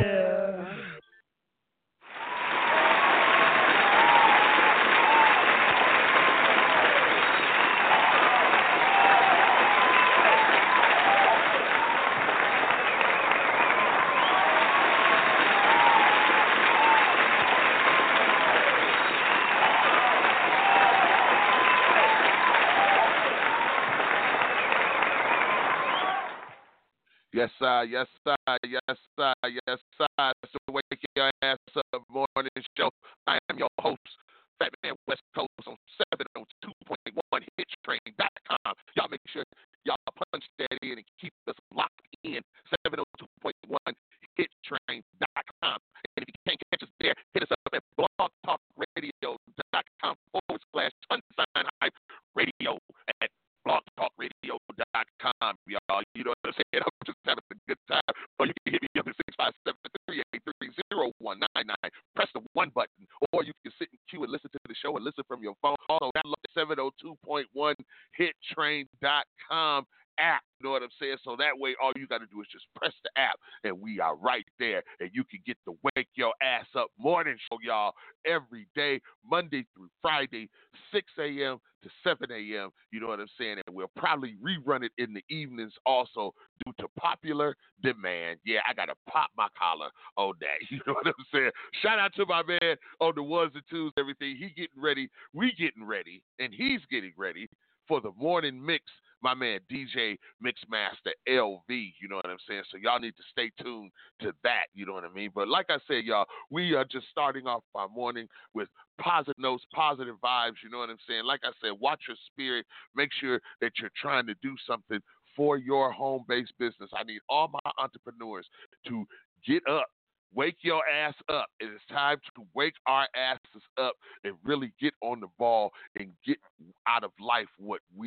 Yes, sir. Yes, sir. Yes, sir. Yes, sir. That's the Wake Your Ass Up Morning Show. I am your host, Fat Man West Coast on seven oh two point one hit train dot com. Y'all make sure y'all punch that in and keep us locked in. seven oh two point one hit train dot com. And if you can't catch us there, hit us up at blog talk radio dot com forward slash unsigned hype radio at blog talk radio dot com. Y'all, you know what I'm saying? I'm just having a good time. Or you can hit me up at six five seven, three eight three, zero one nine nine. Press the one button. Or you can sit in queue and listen to the show and listen from your phone. Also, download the seven oh two point one hit train dot com app. You know what I'm saying? So that way, all you got to do is just press the app, and we are right there. And you can get the Wake Your Ass Up Morning Show, y'all, every day, Monday through Friday, six a.m. to seven a.m. You know what I'm saying? And we'll probably rerun it in the evenings also due to popular demand. Yeah, I got to pop my collar on that. You know what I'm saying? Shout out to my man on the ones and twos, everything. He getting ready. We getting ready. And he's getting ready for the morning mix. My man D J Mixmaster L V, you know what I'm saying? So y'all need to stay tuned to that, you know what I mean? But like I said, y'all, we are just starting off our morning with positive notes, positive vibes, you know what I'm saying? Like I said, watch your spirit. Make sure that you're trying to do something for your home-based business. I need all my entrepreneurs to get up. Wake your ass up. It is time to wake our asses up and really get on the ball and get out of life what we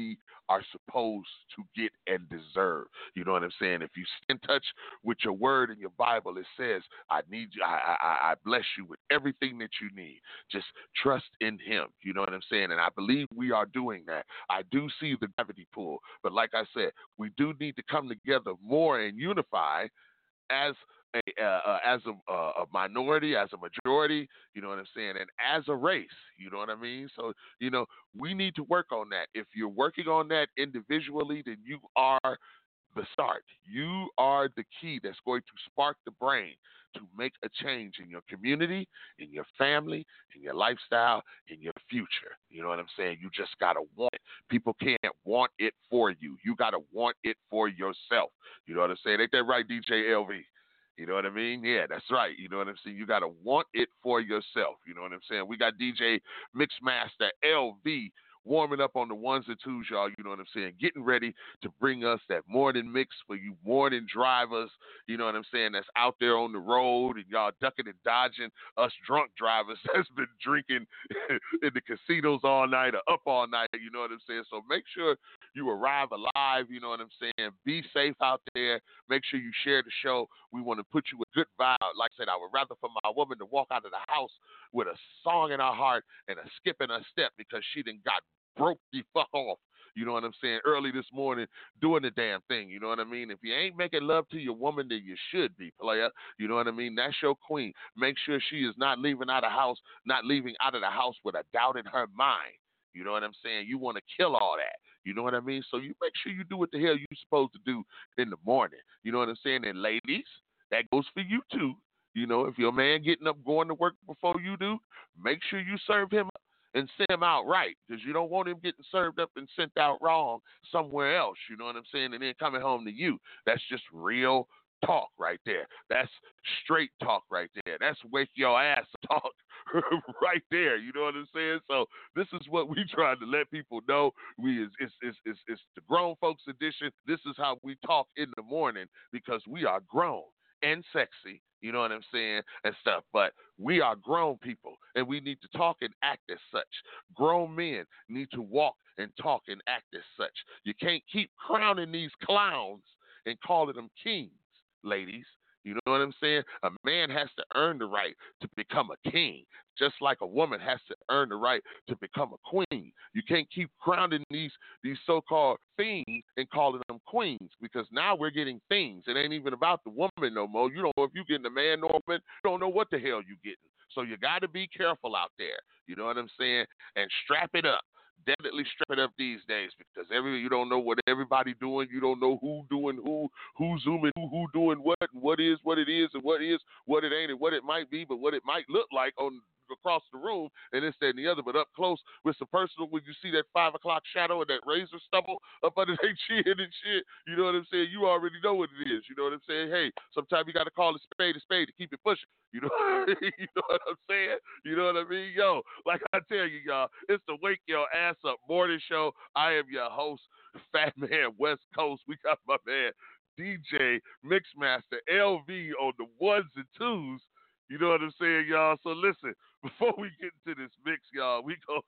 are supposed to get and deserve. You know what I'm saying? If you stay in touch with your word in your Bible, it says, I need you, I, I, I bless you with everything that you need. Just trust in him. You know what I'm saying? And I believe we are doing that. I do see the gravity pull. But like I said, we do need to come together more and unify as a, uh, uh, as a, uh, a minority, as a majority, you know what I'm saying, and as a race, you know what I mean? So, you know, we need to work on that. If you're working on that individually, then you are the start. You are the key that's going to spark the brain to make a change in your community, in your family, in your lifestyle, in your future. You know what I'm saying? You just got to want it. People can't want it for you. You got to want it for yourself. You know what I'm saying? Ain't that right, D J L V? You know what I mean? Yeah, that's right. You know what I'm saying? You got to want it for yourself. You know what I'm saying? We got D J Mixmaster L V warming up on the ones and twos, y'all. You know what I'm saying? Getting ready to bring us that morning mix for you morning drivers, you know what I'm saying, that's out there on the road and y'all ducking and dodging us drunk drivers that's been drinking in the casinos all night or up all night, you know what I'm saying? So make sure you arrive alive, you know what I'm saying? Be safe out there. Make sure you share the show. We want to put you a good vibe. Like I said, I would rather for my woman to walk out of the house with a song in her heart and a skip in her step because she done got broke the fuck off, you know what I'm saying, early this morning doing the damn thing, you know what I mean? If you ain't making love to your woman, then you should be, player, you know what I mean? That's your queen. Make sure she is not leaving out of house, not leaving out of the house with a doubt in her mind, you know what I'm saying? You want to kill all that, you know what I mean? So you make sure you do what the hell you're supposed to do in the morning, you know what I'm saying? And ladies, that goes for you too, you know, if your man getting up going to work before you do, make sure you serve him up and send him out right, because you don't want him getting served up and sent out wrong somewhere else, you know what I'm saying, and then coming home to you. That's just real talk right there. That's straight talk right there. That's wake your ass talk right there, you know what I'm saying? So this is what we trying to let people know. We is it's, it's, it's, it's the grown folks edition. This is how we talk in the morning because we are grown and sexy, you know what I'm saying, and stuff. But we are grown people, and we need to talk and act as such. Grown men need to walk and talk and act as such. You can't keep crowning these clowns and calling them kings, ladies. You know what I'm saying? A man has to earn the right to become a king, just like a woman has to earn the right to become a queen. You can't keep crowning these these so-called things and calling them queens, because now we're getting things. It ain't even about the woman no more. You don't know if you're getting a man or a woman. You don't know what the hell you're getting. So you got to be careful out there. You know what I'm saying? And strap it up. Definitely strap it up these days, because every you don't know what everybody doing. You don't know who doing who, who zooming who, who doing what, and what is what it is, and what is what it ain't, and what it might be, but what it might look like on across the room, and this, that, and the other. But up close with some personal, when you see that five o'clock shadow and that razor stubble up under their chin and shit, you know what I'm saying? You already know what it is. You know what I'm saying? Hey, sometimes you got to call a spade a spade to keep it pushing. You know, you know what I'm saying? You know what I mean? Yo, like I tell you, y'all, it's the Wake Your Ass Up morning show. I am your host, Fat Man West Coast. We got my man D J Mixmaster L V on the ones and twos. You know what I'm saying, y'all? So listen, before we get into this mix, y'all, we go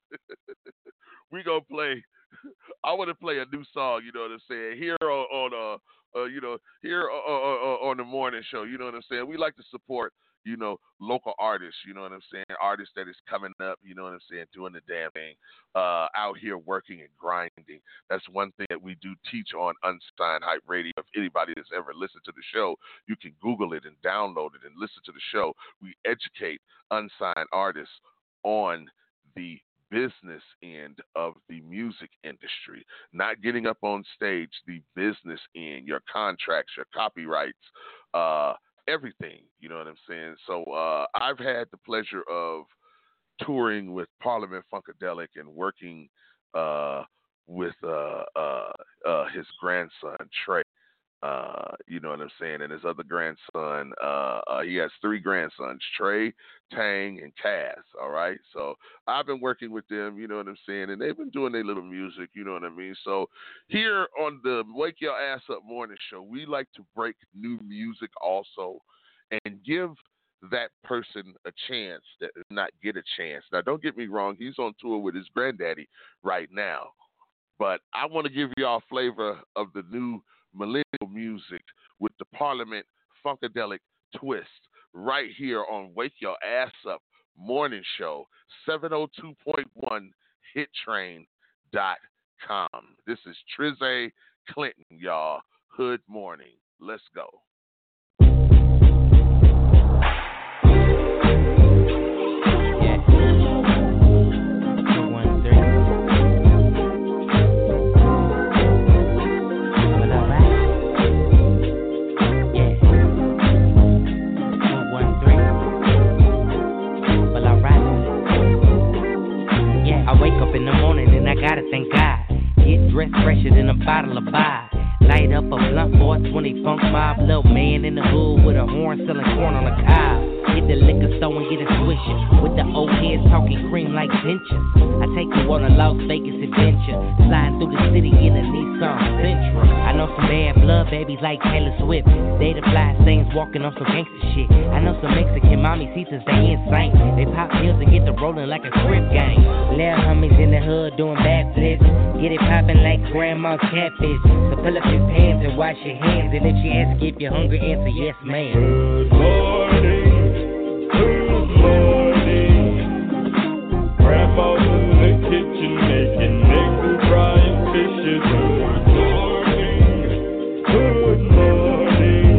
we gonna play. I want to play a new song. You know what I'm saying? Here on, on uh, uh, you know, here uh, uh, uh, on the morning show. You know what I'm saying? We like to support, you know, local artists, you know what I'm saying? Artists that is coming up, you know what I'm saying, doing the damn thing, uh, out here working and grinding. That's one thing that we do teach on Unsigned Hype Radio. If anybody has ever listened to the show, you can Google it and download it and listen to the show. We educate unsigned artists on the business end of the music industry, not getting up on stage, the business end, your contracts, your copyrights, uh, everything, you know what I'm saying? So uh, I've had the pleasure of touring with Parliament Funkadelic and working uh, with uh, uh, uh, his grandson, Trey. Uh, you know what I'm saying? And his other grandson, uh, uh, he has three grandsons, Trey, Tang, and Cass, all right? So I've been working with them, you know what I'm saying? And they've been doing their little music, you know what I mean? So here on the Wake Your Ass Up morning show, we like to break new music also and give that person a chance that not get a chance. Now, don't get me wrong. He's on tour with his granddaddy right now. But I want to give y'all a flavor of the new millennial music with the Parliament Funkadelic twist right here on Wake Your Ass Up Morning Show, seven oh two point one hit train dot com. This is Trizay Clinton, y'all. Hood Morning. Let's go. In the morning and I gotta thank God. Get dressed fresher than a bottle of bar. Light up a blunt for a twenty funk mob. Little man in the hood with a horn selling corn on a cob. Hit the liquor store and get a swisher. With the old heads talking cream like dentures. I take you on a Las Vegas adventure. Sliding through the city in a Nissan Sentra. I know some bad blood babies like Taylor Swift. They the fly things walking on some gangster shit. I know some Mexican mommy sisters, they insane. They pop pills and get the rolling like a script gang. Little homies in the hood doing backflips. Get it popping like grandma's catfish. So pull up your pants and wash your hands. And if she asks if you're hungry, answer yes, ma'am. Good morning. Good morning. Grandma's in the kitchen making eggs and frying fishes. Good morning. Good morning.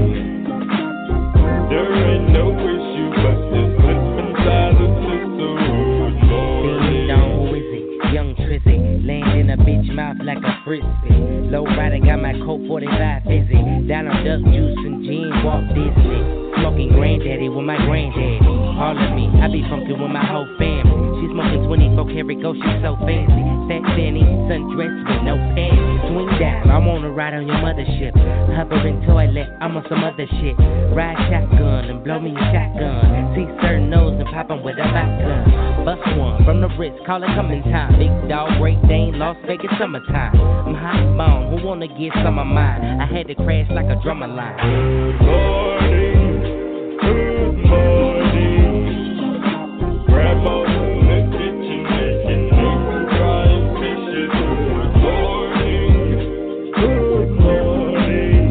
There ain't no issue but this slip inside the system. Good morning. Who is it? Young Trizzy. Laying in a bitch mouth like a frisbee. Low rider got my Coke forty-five fizzy. Down on duck juice and gin, walk Disney. Smoking granddaddy with my granddaddy. All of me, I be funkin' with my whole family. She smoking twenty-four karat gold, she so fancy. Fat fanny, sundress with no panties. Swing down, I wanna ride on your mothership. Hovering toilet, I'm on some other shit. Ride shotgun and blow me a shotgun. See certain nose and pop 'em with a shotgun. Bust one from the wrist, call it coming time. Big dog, Great Dane, Las Vegas summertime. I'm hot bone, who wanna get some of mine? I had to crash like a drummer line. Good morning, good morning. Grandma's in the kitchen making eggs and frying fishes. Good morning, good morning.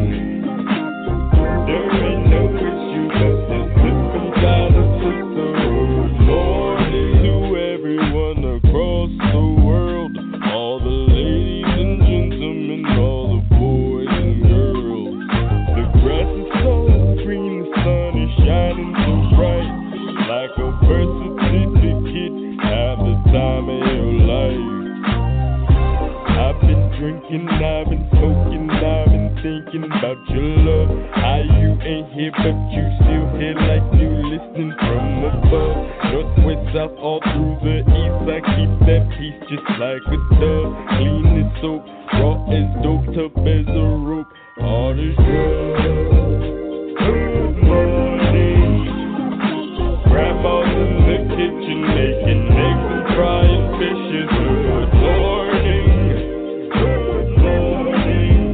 There ain't no issue but this slip inside the system. Good morning to everyone across the world. All the ladies and gentlemen, all the boys and girls. The grass is so green, the sun is shining so bright. Like a birth certificate, have the time of your life. I've been drinking, I've been smoking, I've been thinking about your love. How you ain't here, but you still here like you listening from above. North, west, south, all through the east. I keep that peace just like a dove. Clean as soap, raw as dope, tough as a rope. All this drugs. Good morning. Grandma's in the kitchen making eggs and frying fishes. Good morning. Good morning.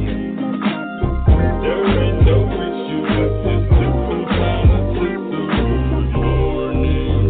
There ain't no issue but this different kind of system. Good morning.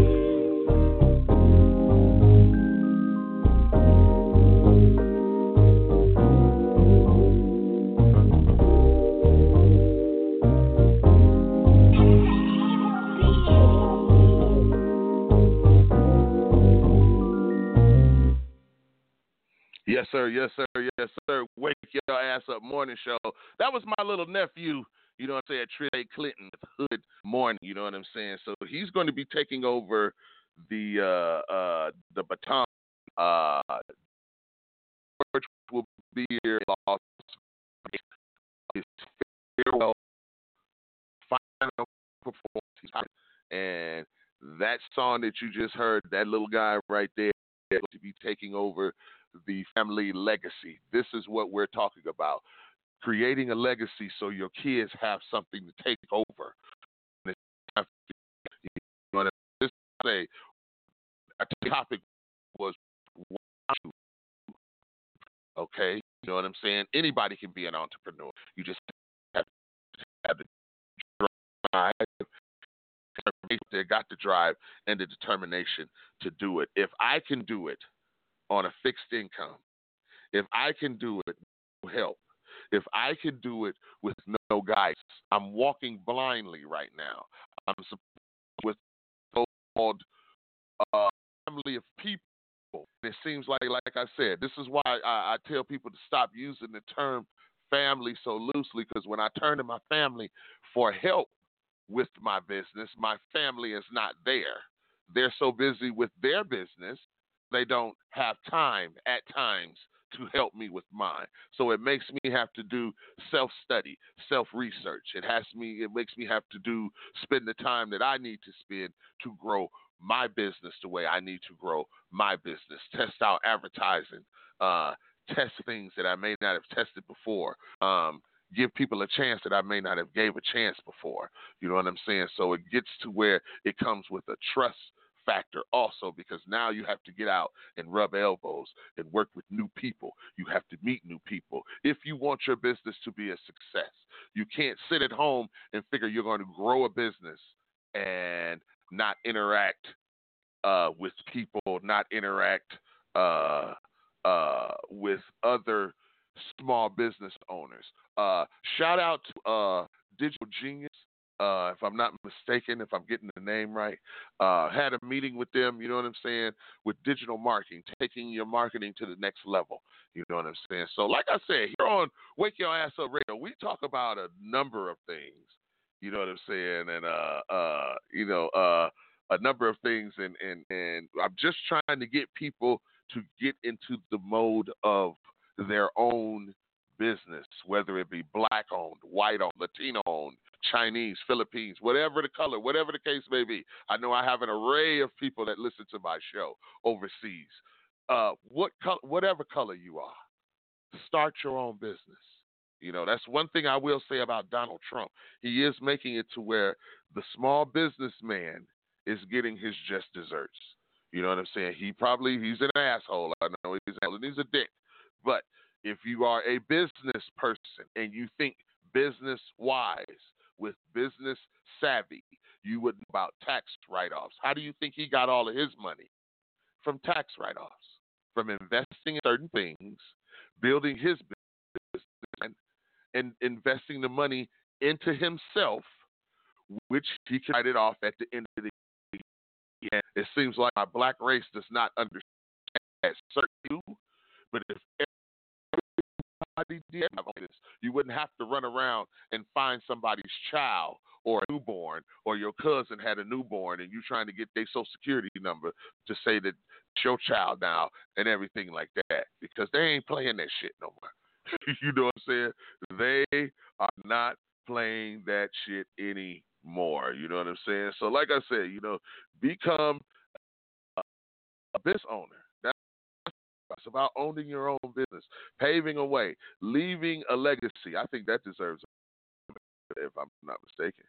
Yes, sir. Yes, sir. Yes, sir. Wake Your Ass Up Morning Show. That was my little nephew, you know what I'm saying, Trizay Clinton with Hood Morning, you know what I'm saying? So he's going to be taking over the uh, uh, the baton. Uh, George will be here in Las Vegas. His farewell final performance. And that song that you just heard, that little guy right there, is going to be taking over the family legacy. This is what we're talking about. Creating a legacy so your kids have something to take over. You know, this say our topic was okay. You know what I'm saying? Anybody can be an entrepreneur. You just have to have the drive. They got the drive and the determination to do it. If I can do it on a fixed income, If I can do it, no help. If I can do it with no guidance, I'm walking blindly right now. I'm with so-called uh, family of people. And it seems like, like I said, this is why I, I tell people to stop using the term family so loosely, because when I turn to my family for help with my business, my family is not there. They're so busy with their business, they don't have time at times to help me with mine. So it makes me have to do self-study, self-research. It has me. It makes me have to do spend the time that I need to spend to grow my business the way I need to grow my business. Test out advertising, uh, test things that I may not have tested before. Um, give people a chance that I may not have gave a chance before. You know what I'm saying? So it gets to where it comes with a trust factor also, because now you have to get out and rub elbows and work with new people. You have to meet new people if you want your business to be a success. You can't sit at home and figure you're going to grow a business and not interact uh, with people, not interact uh, uh, with other small business owners. Uh, shout out to uh, Digital Genius. Uh, if I'm not mistaken, if I'm getting the name right, uh, had a meeting with them, you know what I'm saying, with digital marketing, taking your marketing to the next level, you know what I'm saying. So like I said, here on Wake Your Ass Up Radio, we talk about a number of things, you know what I'm saying, and, uh, uh, you know, uh, a number of things, and, and, and I'm just trying to get people to get into the mode of their own business, whether it be black-owned, white-owned, Latino-owned, Chinese, Philippines, whatever the color, whatever the case may be. I know I have an array of people that listen to my show overseas. Uh, what co- whatever color you are, start your own business. You know, that's one thing I will say about Donald Trump. He is making it to where the small businessman is getting his just desserts. You know what I'm saying? He probably, he's an asshole. I know he's an asshole. He's a dick. But if you are a business person and you think business-wise, with business savvy, you would know about tax write-offs. How do you think he got all of his money? From tax write-offs, from investing in certain things, building his business, and, and investing the money into himself, which he can write it off at the end of the year. It seems like my black race does not understand that. Certainly, but if did have this, you wouldn't have to run around and find somebody's child or a newborn, or your cousin had a newborn and you trying to get their social security number to say that it's your child now and everything like that, because they ain't playing that shit no more. You know what I'm saying? They are not playing that shit anymore. You know what I'm saying? So like I said, you know, become a, a business owner. It's about owning your own business, paving a way, leaving a legacy. I think that deserves it, if I'm not mistaken.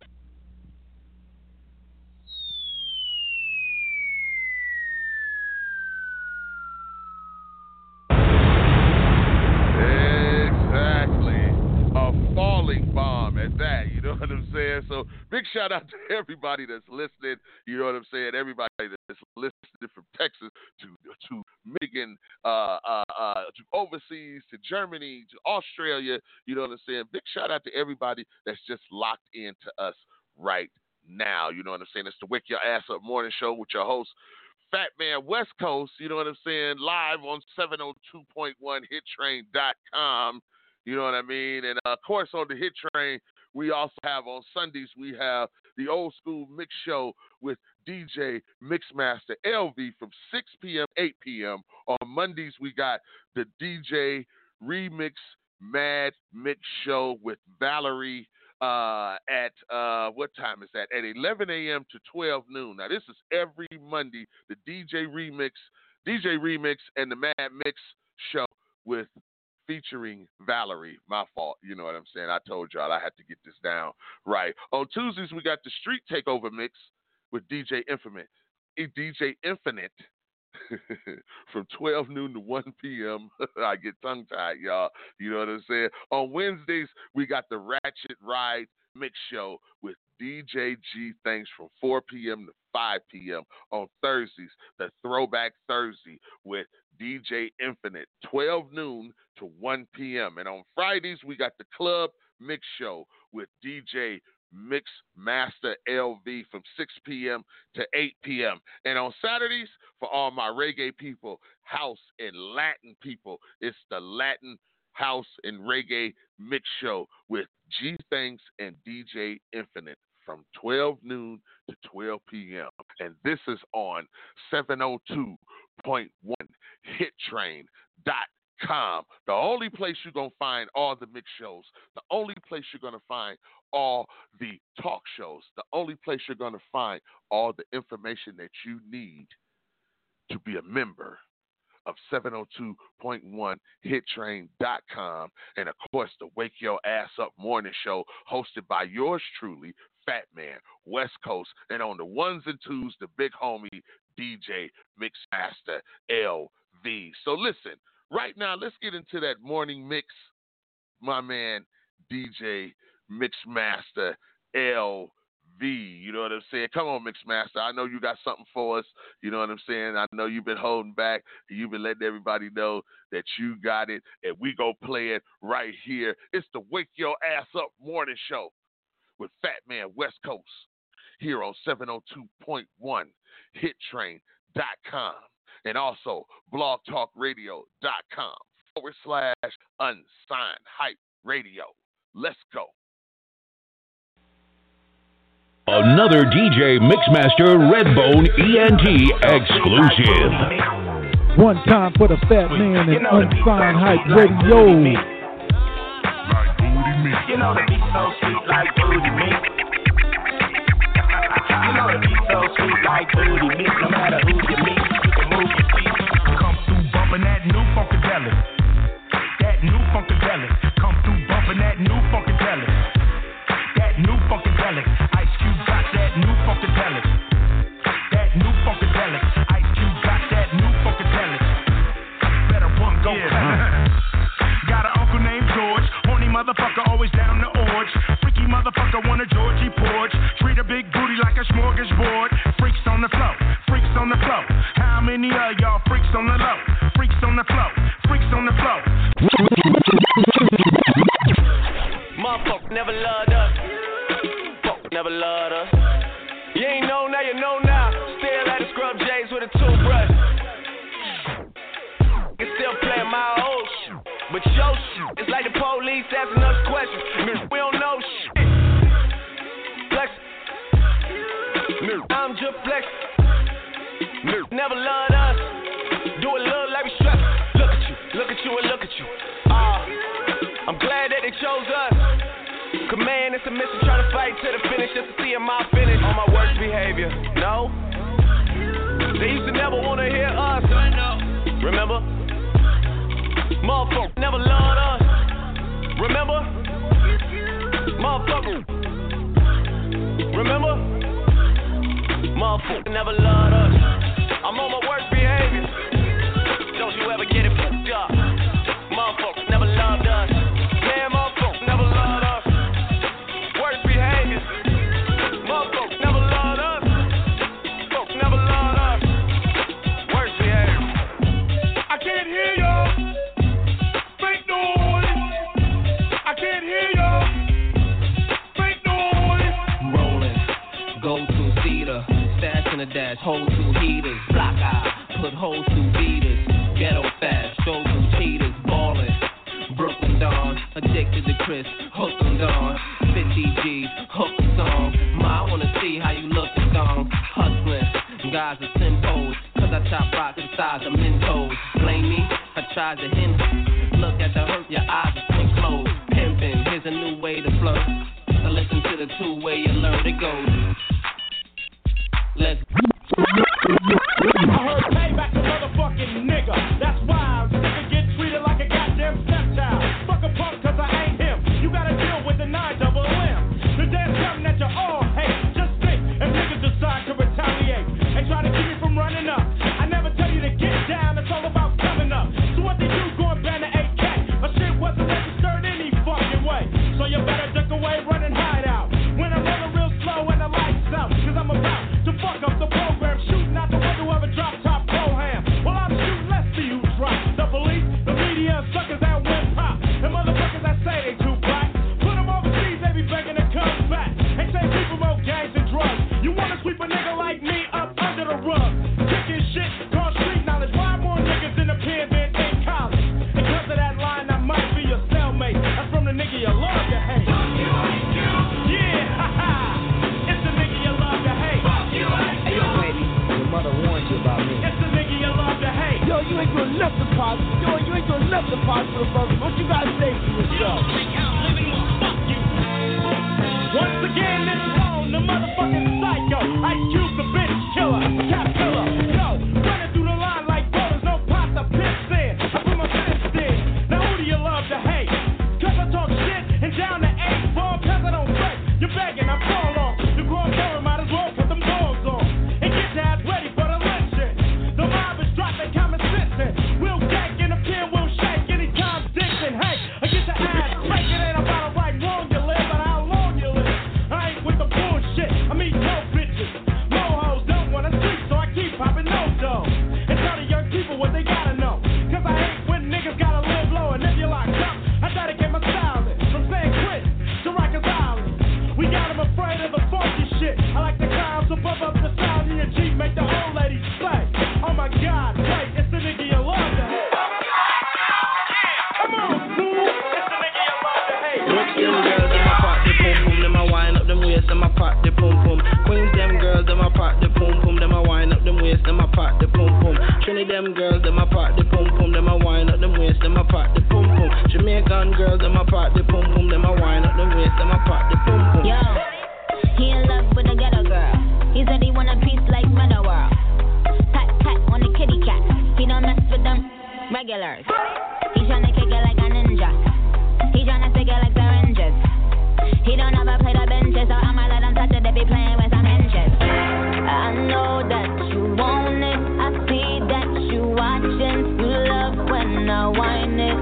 Exactly. A falling bomb at that, you know what I'm saying? So big shout out to everybody that's listening, you know what I'm saying? Everybody that's listening from Texas to to Michigan, uh, uh, uh, to overseas, to Germany, to Australia, you know what I'm saying? Big shout out to everybody that's just locked into us right now, you know what I'm saying? It's the Wake Your Ass Up morning show with your host, Fat Man West Coast, you know what I'm saying? Live on seven oh two point one hit train dot com, you know what I mean? And uh, of course on the Hit Train, we also have on Sundays, we have the Old School Mix Show with D J Mixmaster L V from six p.m., eight p.m. On Mondays, we got the D J Remix Mad Mix Show with Valerie uh, at, uh, what time is that? At eleven a.m. to twelve noon. Now, this is every Monday, the D J Remix, D J Remix and the Mad Mix Show with featuring Valerie. My fault. You know what I'm saying? I told y'all I had to get this down right. On Tuesdays, we got the Street Takeover Mix with D J Infinite. D J Infinite from twelve noon to one p.m. I get tongue-tied, y'all. You know what I'm saying? On Wednesdays, we got the Ratchet Ride Mix Show with D J G Thanks from four p.m. to five p.m. On Thursdays, the Throwback Thursday with D J Infinite, twelve noon to one p.m. And on Fridays, we got the Club Mix Show with D J Mix Master L V from six p.m. to eight p.m. And on Saturdays, for all my reggae people, house and Latin people, it's the Latin House and Reggae Mix Show with G Thanks and D J Infinite from twelve noon to twelve p.m. And this is on seven oh two point one hit train dot com, the only place you're going to find all the mix shows, the only place you're going to find all the talk shows, the only place you're going to find all the information that you need to be a member of seven oh two point one hit train dot com, and of course the Wake Your Ass Up morning show hosted by yours truly, Fat Man, West Coast, and on the ones and twos, the big homie D J Mixmaster L V. So listen, right now let's get into that morning mix, my man D J Mixmaster L V. You know what I'm saying? Come on, Mixmaster. I know you got something for us. You know what I'm saying? I know you've been holding back. You've been letting everybody know that you got it, and we go play it right here. It's the Wake Your Ass Up morning show with Fat Man West Coast here on seven oh two point one hit train dot com and also blog talk radio dot com forward slash unsigned hype radio. Let's go. Another D J Mixmaster Redbone E N T exclusive. One time for the Fat Man and Unsigned Hype Radio. You know the beat so sweet like booty meat. You know the beat so sweet like booty meat. No matter who you meet, you can move your feet. Come through bumping that new funkadelic. That new funkadelic. Come through bumping that new funkadelic. That new funkadelic. Ice Cube got that new funkadelic. That new funkadelic. Ice Cube got that new funkadelic. Better one go. Yeah. Got an uncle named George. Horny motherfucker always down the orge. Freaky motherfucker want a Georgie porch. Treat a big booty like a smorgasbord. Freaks on the flow. Freaks on the flow. How many of y'all freaks on the low? Freaks on the flow. Freaks on the flow. Motherfucker never loved us. Fuck never loved us. You ain't know now, you know now. Still at the scrub J's with a toothbrush. You still playing my old shit. But yo shit, it's like the police asking us questions. We don't know shit. Flex. I'm just flex. Never loved us. Do a little like we stress. Look at you, look at you, and look at you. Ah, uh, I'm glad that they chose us. Cause man, it's a mission trying to fight to the finish just to see in my finish. On my worst behavior, no. They used to never want to hear us. Remember? Motherfucker never loved us. Remember? Motherfucker. Remember? Motherfucker never loved us. I'm on my worst behavior. Don't you ever get it fucked up. Motherfucker never loved us. Man, motherfucker never loved us. Worst behavior. Motherfucker never loved us. Fuck never loved us. Worst behavior. I can't hear y'all. Fake noise. I can't hear y'all. Fake noise. Rolling, go to cedar, stash in the dash, hold two heaters, block eye, put holes through beaters, ghetto fast, show through cheaters, ballin', Brooklyn Dawn, addicted to Chris, hooked on Dawn, fifty G's, hooked song, ma, I wanna see how you lookin' dong, hustlin', guys are simpos, cause I chop rocks the size of Mentos, blame me, I tried to hint, look at the hurt, your eyes are swing closed, pimpin', here's a new way to flirt, so listen to the two-way you learn to go. Let's I heard payback a motherfucking nigga. That's why I'm sick of getting treated like a goddamn stepchild. Fuck a punk cause I ain't him. You gotta deal with the nine double M. The damn something that you all hate. Just think if niggas decide to retaliate and try to keep me from running up. I never tell you to get down, it's all about coming up. So what they do going ban the A K? My shit wasn't registered any fucking way. So you better duck away, run and hide out. When I'm rolling real slow and the lights out, cause I'm about to fuck up the program, shooting out the window of a drop top pro ham. Well, I'm shooting less for you, love suckers that won't pop. And motherfuckers that say they too black. Put them overseas, they be begging to come back. They say people more gangs and drugs. You wanna sweep a nigga like me up under the rug? Kicking shit, called street knowledge. Why more niggas in the pen than in college? And cause of that line, I might be your cellmate. That's from the nigga you love to hate. Yeah, haha. It's the nigga you love to hate. Hey, yo, baby, your mother warned you about me. It's the nigga you love to hate. Yo, you ain't doing nothing positive. Yo, you ain't doing nothing positive, brother. What you gotta say for yourself? Once again, this song, the motherfucking psycho. Ice Cube, the bitch killer, cap killer. Yo, running through the line like brothers, no pot to piss in. I put my fist in. Now who do you love to hate? Cause I talk shit and down to eight ball, cause I don't break. You're begging, I fall off. You grown forward, might as well put them balls on. And get your ass ready for the lynching. The mob is dropping common sense. We'll gank in the pen, we'll shake anytime Dixon. Hey, I get your ass breaking, ain't about to right wrong you live, but how long you live. I ain't with the bullshit. I mean, no bitches. No hoes don't wanna sleep, so I keep popping no dough. And tell the young people what they gotta know. Cause I hate when niggas gotta live low. And if you're locked up, I try to get my style in. From saying quit to rockin' violence. We got them afraid of the funky shit. I like the clowns, so bump up the sound in your Jeep, make the old ladies play. Oh my God, wait, it's the nigga you love to hate. Come on, fool. It's the nigga you love to hate. Look, them girls, them a pop the pum pum, them a wind up them waist, them a pop the pum pum. Queens, them girls, them a pop the pum pum, them a wind up them waist, them a pop the pum pum. Trinity, them girls, them a pop the pum pum, them a wind up them waist, them a pop the pum pum. Jamaican girls, them a pop the pum pum, them a wind up them waist, them a pop the pum pum. Yo, he in love with a ghetto girl. He said he want a piece like Meadow World. Pat pat on the kitty cat. He don't mess with them regulars. He tryna kick it like a ninja. He tryna stick it like syringes. He don't ever play the benches, so I'ma let him touch it. They be playing with some inches. I know that you want it. I see that you watching. You love when I whine it.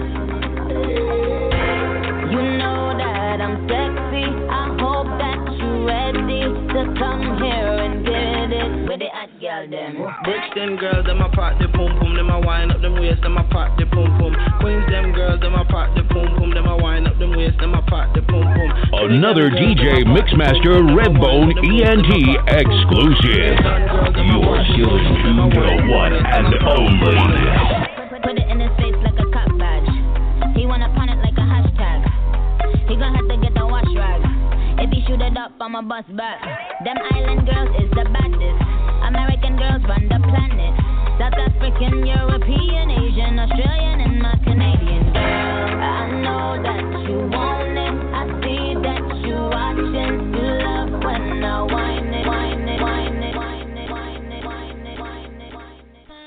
You know that I'm sexy. I hope that you ready to come here and get it with the hot girl them. Brixton girls, them a pop the pum pum, them a wind up them waist, them a pop the pum pum. Queens, them girls, them a pop the pum pum, them a wind up them waist, them a pop the pum pum. Another D J Mixmaster Redbone E N T exclusive. You are tuned to the one and only. Put it in his face like a cop badge. He wanna pun it like a hashtag. He gon' have to get the wash rag. If he shoot it up, I'ma bust back. Them island girls is the baddest. American girls run the planet. South African, European, Asian, Australian, and my Canadian girl. I know that you want it. I see that you watching. You love when I whine it, whine it, whine it, whine it, whine it, whine it, whine it, whine it.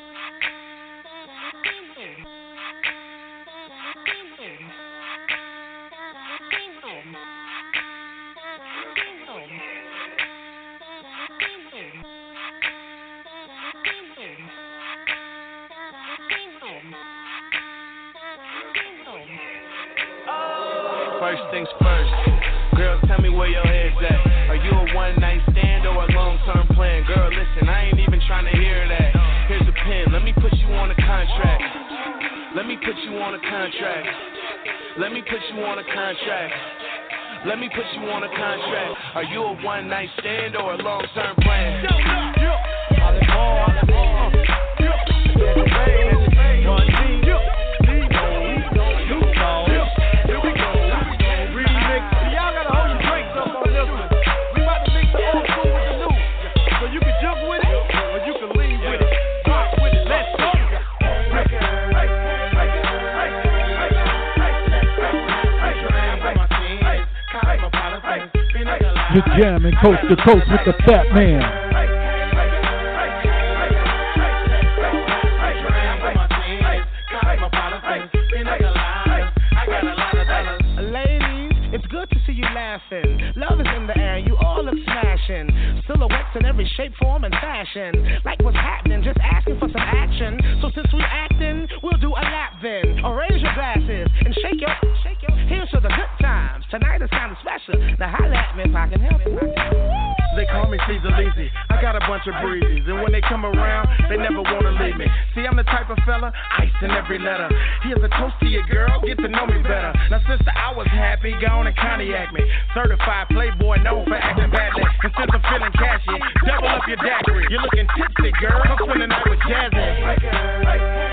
First things first, girl, tell me where your head's at. Are you a one-night stand or a long-term plan? Girl, listen, I ain't even trying to hear that. Here's a pen, let me put you on a contract. Let me put you on a contract. Let me put you on a contract. Let me put you on a contract. Are you a one-night stand or a long-term plan? Yo, yo, yo. All in all, all in all. Yo, there's a way, there's a way. One thing, yo. You're jamming coast to coast with the Fat Man. Ladies, it's good to see you laughing. Love is in the air, you all look smashing. Silhouettes in every shape, form, and fashion. Like what's happening, just asking for some action. So since we acting, we'll do a lap then. Or raise your glasses and shake your, shake your. Here's to the good times. Tonight is kind of special. Now holla at me if I can help you. They call me Caesar Leezy. I got a bunch bunch of breezes. And when they come around, they never wanna leave me. See, I'm the type of fella, ice in every letter. Here's a toast to your girl, get to know me better. Now, sister, I was happy, go on and cognac me. Certified playboy, known for acting badly. And since I'm feeling cashy, double up your daiquiri. You're looking tipsy, girl. I'm spending the night with Jasmine.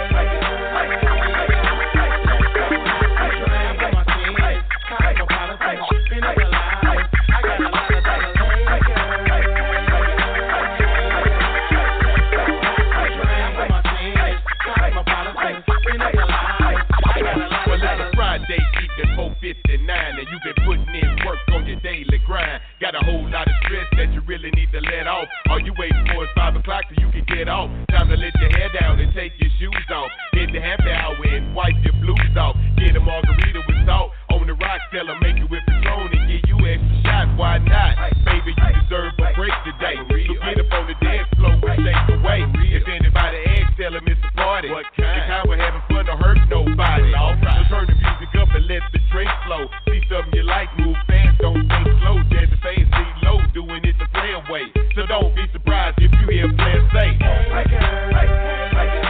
fifty-nine, and you've been putting in work on your daily grind. Got a whole lot of stress that you really need to let off. All you waiting for is five o'clock so you can get off. Time to let your hair down and take your shoes off. Hit the happy hour and wipe your blues off. Get a margarita with salt on the rocks. Tell her make it with Patron and give you extra shots. Why not? Baby, you deserve a break today. So get up on the dance floor and shake away. If anybody asks, tell them it's a party. What kind? The kind we're having fun to hurt nobody. All right. So turn the music up and let the drink flow. See something you like, move fast, don't think slow. Jazz the fans be low, doing it the play away. So don't be surprised if you hear players say, hey girl, hey girl, hey girl.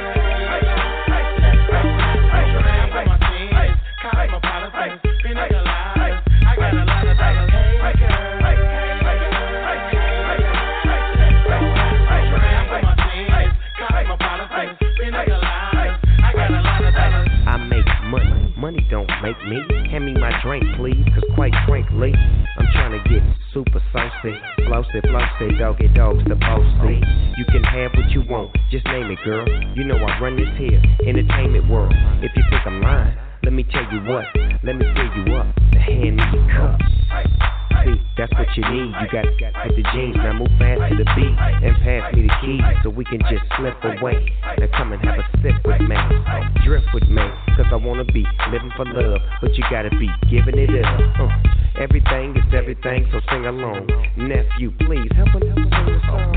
Money don't make me. Hand me my drink, please, cause quite frankly, I'm trying to get super saucy. Flossy, flossy, doggy dogs, the bossy. You can have what you want, just name it, girl. You know I run this here entertainment world. If you think I'm lying, let me tell you what. Let me fill you up, the hand in your cup. See, that's what you need. You got hit the jeans, now move fast to the beat and pass me the keys so we can just slip away. Now come and have a sip with me, drift with me, cause I wanna be living for love, but you gotta be giving it up. Uh, everything is everything, so sing along. Nephew, please help us help us sing the song.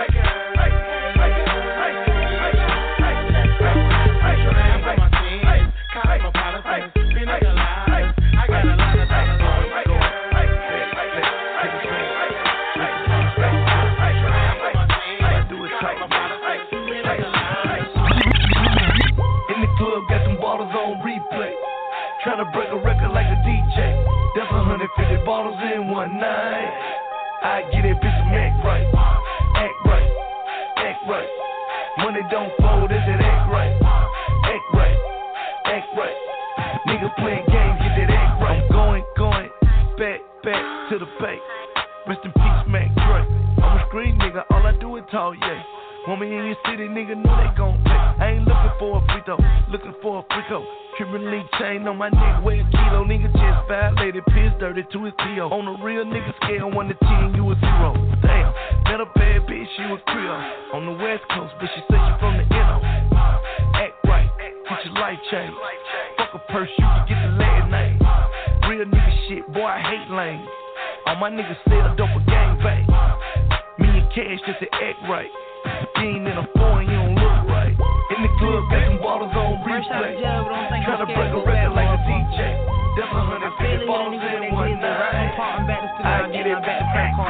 Tryna break a record like a D J. That's one hundred fifty bottles in one night. I get it, bitch, some act right. Act right. Act right. Money don't fold, is it act right? Act right. Act right. Nigga playing games, get that act right. I'm going, going, back, back to the bank. Rest in peace, Mac Dre. I'm a street nigga, all I do is talk, yeah. Want me in your city, nigga, know they gon' pay. I ain't looking for a free throw, looking for a free throw. Triple link chain on my neck, weigh a kilo. Nigga just violated, piss dirty to his P O. On a real nigga scale, one to ten, you a zero. Damn, met a bad bitch, she was Creole. On the west coast, but she said she from the N O. Act right, get your life change. Fuck a purse, you can get the last name. Real nigga shit, boy, I hate lanes. All my niggas sell dope a gang bang. Me and Cash just to act right. You ain't in a foreign, you don't look right. In the club, got some bottles on replay. Tryna break a record like a D J. That's one hundred fifty bottles in one night. I get it back.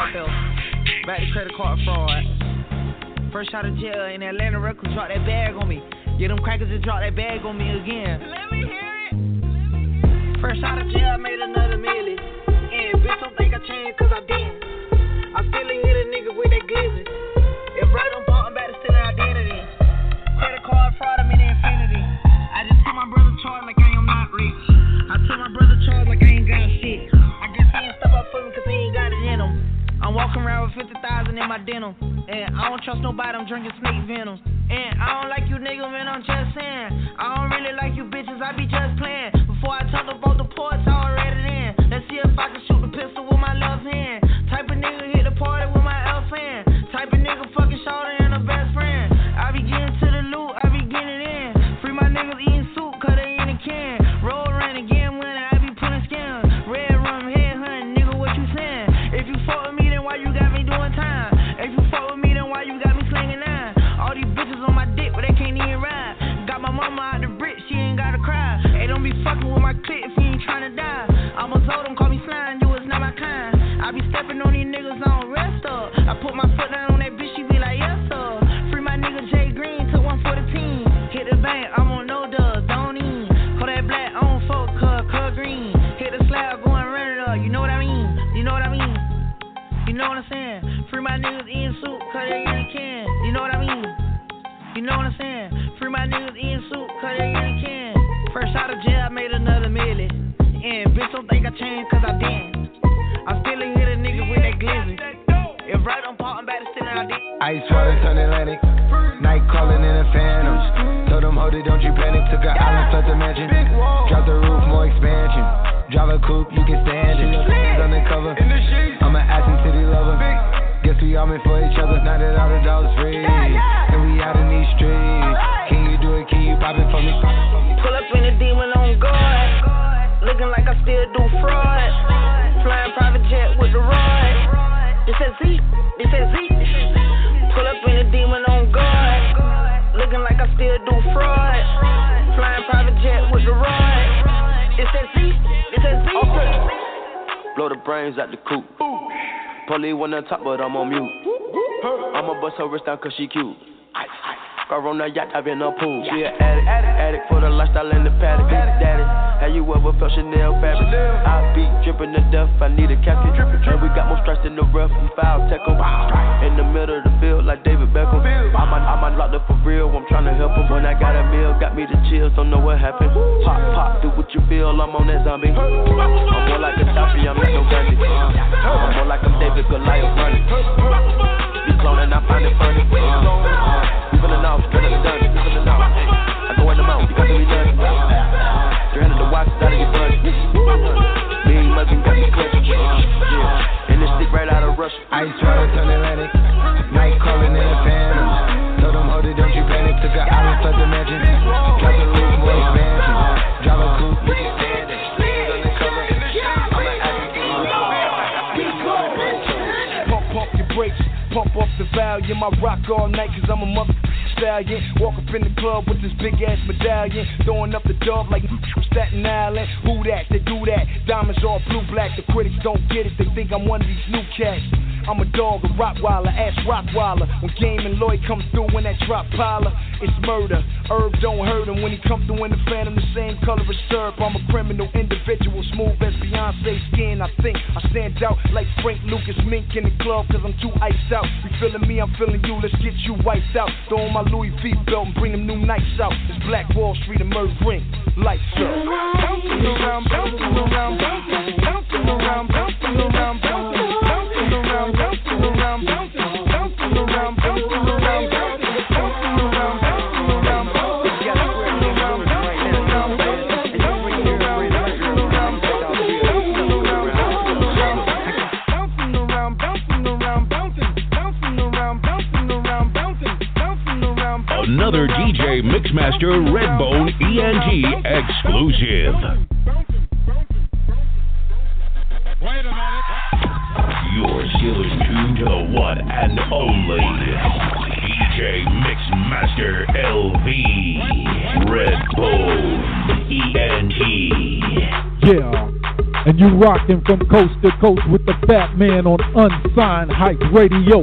Back to credit card fraud. First out of jail in Atlanta Records, drop that bag on me. Get them crackers to drop that bag on me again. Let me hear it. First out of jail, I made another million. And bitch don't think I changed cause I didn't. I still hit a nigga with that glizzy. If right on bottom back to stealing identity. Credit card fraud, I'm in infinity. I just took my brother charge like I am not rich. I took my brother charge like I ain't got shit. I guess he ain't step up for me cause he ain't got it in him. I'm walking around with fifty thousand in my denim. And I don't trust nobody, I'm drinking snake venom. And I don't like you nigga, man, I'm just saying. I don't really like you bitches, I be just playing. Before I talk about the ports, I already in. Let's see if I can shoot the pistol with my left hand. Type of nigga hit the party with my left hand. Type of nigga fucking shorty and a best friend. I be getting to the loot, I be getting it in. Free my niggas eating soup, cause they in a can. Roll around again when I be putting scams. Red rum, head hunting, nigga, what you saying? If you fuck with me, then why you got me doing time? If you fuck with me, then why you got me slinging nine? All these bitches on my dick, but they can't even ride. Got my mama out the brick, she ain't gotta cry. Hey, don't be fucking with my clique if you ain't tryna die. I'ma told them, call me slime, you was not my kind. I be stepping on these niggas, I don't rest up. I put my foot down on that bitch, she be Free my niggas in suit, cause they really can. You know what I mean? You know what I'm saying? Free my niggas in suit, cause they really can. First out of jail, I made another million. And bitch don't think I changed, cause I didn't. I still hit a nigga with that glizzy. If right on part, I'm back to stealing, I did. Ice water turn Atlantic. Night calling in the phantoms. Told them, hold it, don't you panic. Took an island, fled the mansion. Drop the roof, more expansion. Drive a coupe, you can stand it. Undercover, I'm an Aston City lover. Guess we all meant for each other. Now that all the dogs free, and we out in these streets. Can you do it? Can you pop it for me? Pull up in the demon on guard. Looking like I still do fraud. Flying private jet with the rod. This is Z, this is Z. Pull up in the demon on guard. Looking like I still do fraud. Flying private jet with the rod. This is Z, this is Z. Blow the brains out the coop. Polly wanna talk, but I'm on mute. I'ma bust her wrist down cause she cute. Car on the yacht, I've been a pool. She an addict, addict for the lifestyle in the paddock. Daddy, have you ever felt Chanel fabric? I be dripping to death, I need a captain. And we got more strikes in the rough, we foul tech em. In the middle of the field like David Beckham. I'm on, I'm on locked up for real, I'm trying to help him. When I got a meal, got me the chills, don't know what happened. Pop, pop, do what you feel, I'm on that zombie. I'm more like a Gaddafi, I'm not no Gandhi. I'm more like I'm David Goliath running. Be cloning, I find it funny. We feeling off, straight up the dungeon, we feeling off. I go in the mouth, you got to be done. three hundred the watch, out of your blood. Being mugging, got me clutching. Yeah, and this stick right out of Russia. Ice water turn Atlantic. Night calling in the phantoms. Told them, hold it, don't you panic. Took an island, fled the mansion. Drop the roof, more expansion. Drive a coupe, you can stand it. Undercover, I'm an addict. Pump, pump your brakes. Pump up the volume, I rock all night cause I'm a mother stallion. Walk up in the club with this big ass medallion. Throwing up the dub like Staten Island. Who that? They do that. Diamonds all blue black. The critics don't get it. They think I'm one of these new cats. I'm a dog, a Rottweiler, ass Rottweiler. When Game and Lloyd come through in that drop piler, it's murder. Herb don't hurt him when he come through in the Phantom, the same color as syrup. I'm a criminal individual, smooth as Beyonce skin. I think I stand out like Frank Lucas Mink in the club cause I'm too iced out. You feeling me, I'm feeling you, let's get you wiped out. Throw on my Louis V belt and bring them new nights out. It's Black Wall Street and Murder Ring, lights up. Bouncing around, bouncing around, bouncing, bouncing around, bouncing around, bouncing, bouncing around, bouncing around, bouncing, bouncing around, bouncing around, bouncing, bouncing around, bouncing around, bouncing. You gotta swear to me, I'm right now, man. And you bring your friends right around, bouncing around, bouncing around, bouncing, bouncing around, bouncing around, bouncing, bouncing around, bouncing. Another D J Mixmaster Redbone E N T exclusive. Wait a minute. You're chilling to the one and only D J Mixmaster L V Redbone E N T. Yeah, and you rocking from coast to coast with the Fat Man on Unsigned Hype Radio.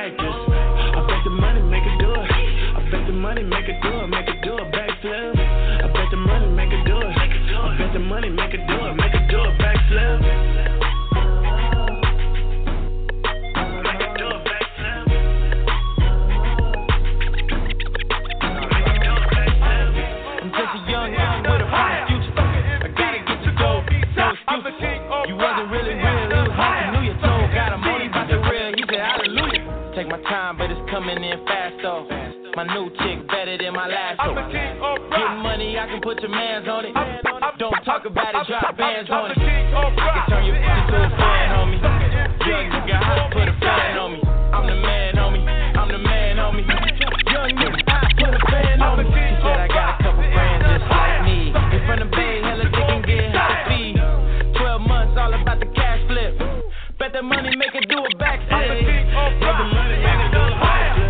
money, make it do it, make it do a backflip. money, make it do it, make it do it, backflip. Make it do it, backflip. Make it do it, backflip. I'm just a young young with a bright future. I gotta get the dough, no excuses. You wasn't really real, it was hallelujah. Told got a money about the real, he said hallelujah. Take my time, but it's coming in fast though. My new chick better than my last one. Get money, I can put your mans on it. Don't talk about it, drop bands on it. I can turn your bitch into a fan, homie. Young nigga hot, put a fan on me. I'm the man, homie. I'm the man, homie. Young nigga hot, put a fan on me. She said I got a couple friends just like me. In front of Bay, hella dick and get how to be. Twelve months, all about the cash flip. Bet that money make it do a backflip. Bet the money make it do a backflip.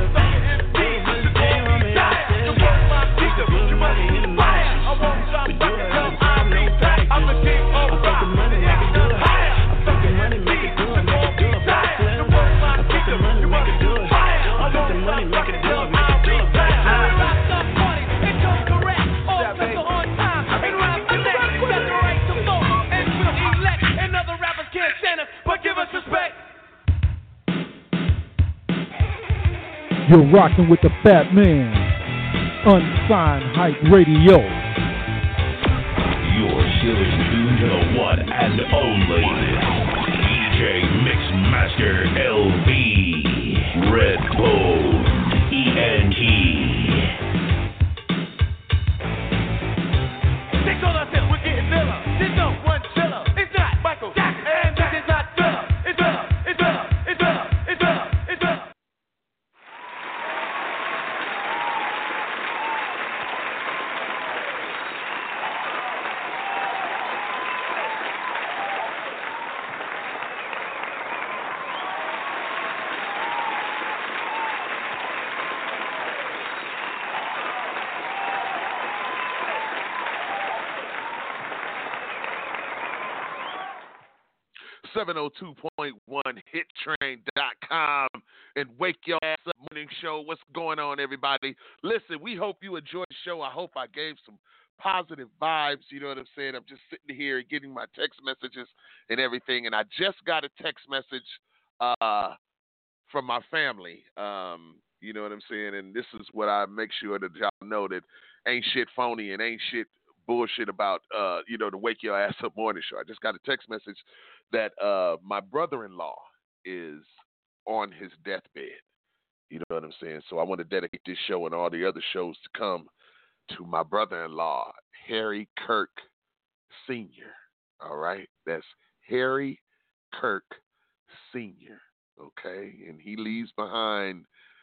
You're rocking with the Fat Man, Unsigned Hype Radio. You're chilling to the one and only D J Mixmaster L B, Redbone E N T. They told us that we're getting Miller. There's no one chiller. It's not Michael Jackson, and this is not Thriller. It's Thriller. It's Thriller. It's Thriller. It's Thriller. It's Thriller. seven oh two point one hit train dot com and Wake Your Ass Up Morning Show. What's going on, everybody? Listen, we hope you enjoyed the show. I hope I gave some positive vibes. You know what I'm saying? I'm just sitting here getting my text messages and everything, and I just got a text message uh, from my family. Um, you know what I'm saying? And this is what I make sure that y'all know, that ain't shit phony and ain't shit bullshit about, uh, you know, the Wake Your Ass Up Morning Show. I just got a text message that uh, my brother-in-law is on his deathbed. You know what I'm saying? So I want to dedicate this show and all the other shows to come to my brother-in-law, Harry Kirk Senior All right? That's Harry Kirk Senior Okay? And he leaves behind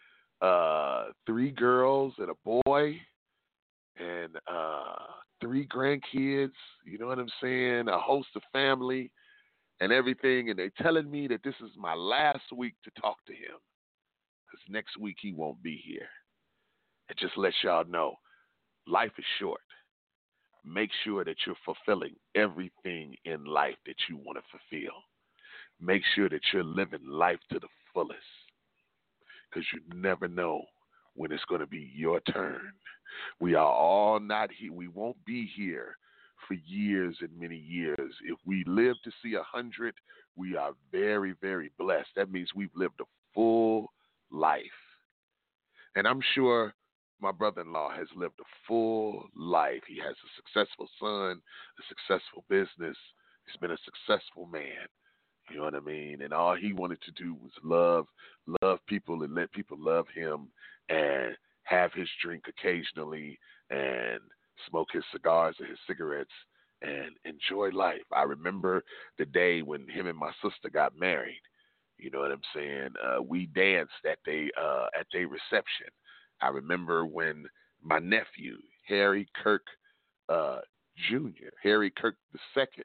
uh, three girls and a boy and uh, three grandkids, you know what I'm saying, a host of family and everything, and they're telling me that this is my last week to talk to him, because next week he won't be here. It just lets y'all know, life is short. Make sure that you're fulfilling everything in life that you want to fulfill. Make sure that you're living life to the fullest, because you never know when it's going to be your turn. We are all not here. We won't be here for years and many years. If we live to see a hundred, we are very, very blessed. That means we've lived a full life. And I'm sure my brother-in-law has lived a full life. He has a successful son, a successful business. He's been a successful man. You know what I mean? And all he wanted to do was love, love people and let people love him, and have his drink occasionally and smoke his cigars or his cigarettes and enjoy life. I remember the day when him and my sister got married. You know what I'm saying? Uh, we danced at they uh, at their reception. I remember when my nephew, Harry Kirk uh, Junior, Harry Kirk the Second,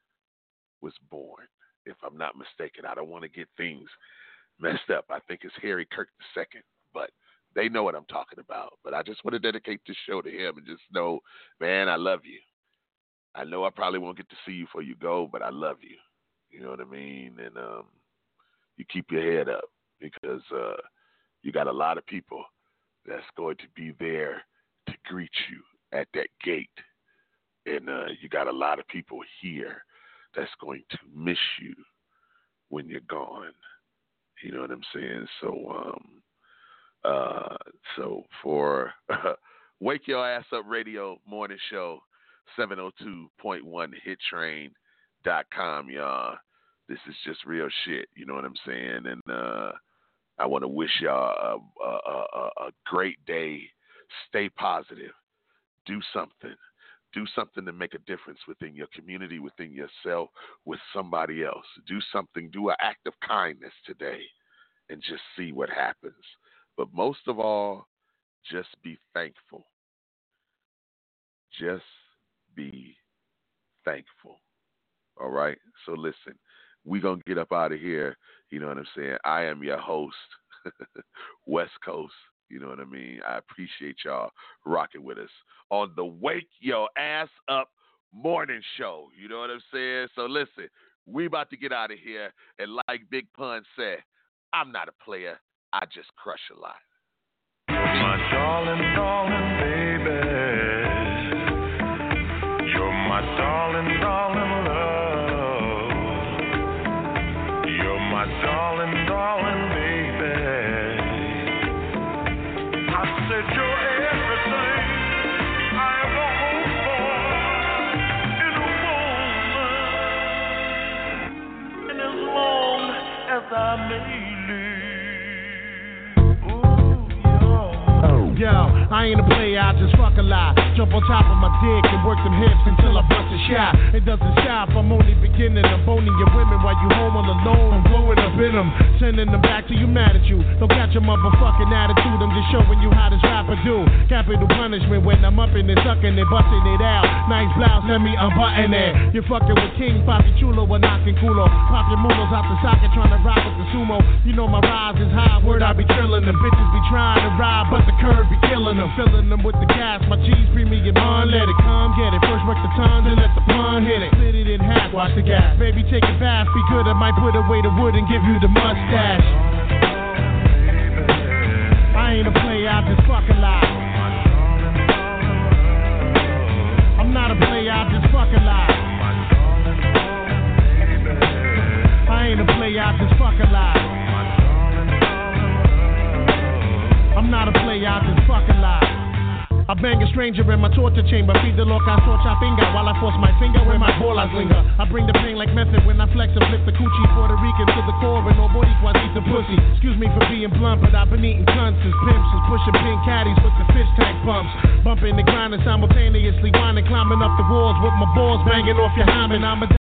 was born, if I'm not mistaken. I don't want to get things messed up. I think it's Harry Kirk the Second, but they know what I'm talking about. But I just want to dedicate this show to him and just know, man, I love you. I know I probably won't get to see you before you go, but I love you. You know what I mean? And um, you keep your head up, because uh, you got a lot of people that's going to be there to greet you at that gate And uh, you got a lot of people here that's going to miss you when you're gone. You know what I'm saying? So, um, uh, so for uh, Wake Your Ass Up Radio Morning Show, seven oh two point one hit train dot com, y'all. This is just real shit. You know what I'm saying? And uh, I want to wish y'all a, a, a, a great day. Stay positive. Do something. Do something to make a difference within your community, within yourself, with somebody else. Do something. Do an act of kindness today and just see what happens. But most of all, just be thankful. Just be thankful. All right? So listen, we're going to get up out of here. You know what I'm saying? I am your host, West Coast. You know what I mean? I appreciate y'all rocking with us on the Wake Your Ass Up Morning Show. You know what I'm saying? So listen, we about to get out of here. And like Big Pun said, I'm not a player. I just crush a lot. My darling, darling baby, you're my darling, darling love. You're my darling, darling baby. I said you're everything I ever hoped for in a woman, and as long as I may Yo, I ain't a player, I just fuck a lot. Jump on top of my dick and work them hips until I bust a shot. It doesn't stop, I'm only beginning. I'm boning your women while you home all alone. I'm blowing up in them, sending them back to you mad at you. Don't catch your motherfucking attitude, I'm just showing you how this rapper do. Capital punishment when I'm up in it, sucking it, busting it out. Nice blouse, let me unbutton it. You're fucking with King, Papi Chulo, or knocking culo. Pop your mulos out the socket, trying to rock with the sumo. You know my rise is high, word I be trilling. The bitches be trying to ride, but the curve be killing them, filling them with the gas. My G's premium on, let it come, get it. First work the tongue, then let the pun hit it. Split it in half, watch the gas. Baby, take a bath, be good. I might put away the wood and give you the mustache. I ain't a player, I just fuck a lot. I'm not a player, I just fuck a lot. I ain't a player, I just fuck a lot. I'm not a player, I just fuck a lot. I bang a stranger in my torture chamber. Feed the loca torcha finger while I force my finger where my bolas linger. I bring the pain like method when I flex and flip the coochie. Puerto Rican to the core and nobody quite eats the pussy. Excuse me for being blunt, but I've been eating cunts as pimps is pushing pink caddies with the fish tank pumps. Bumping and grinding simultaneously, whining, climbing up the walls with my balls banging off your hymen. I'm a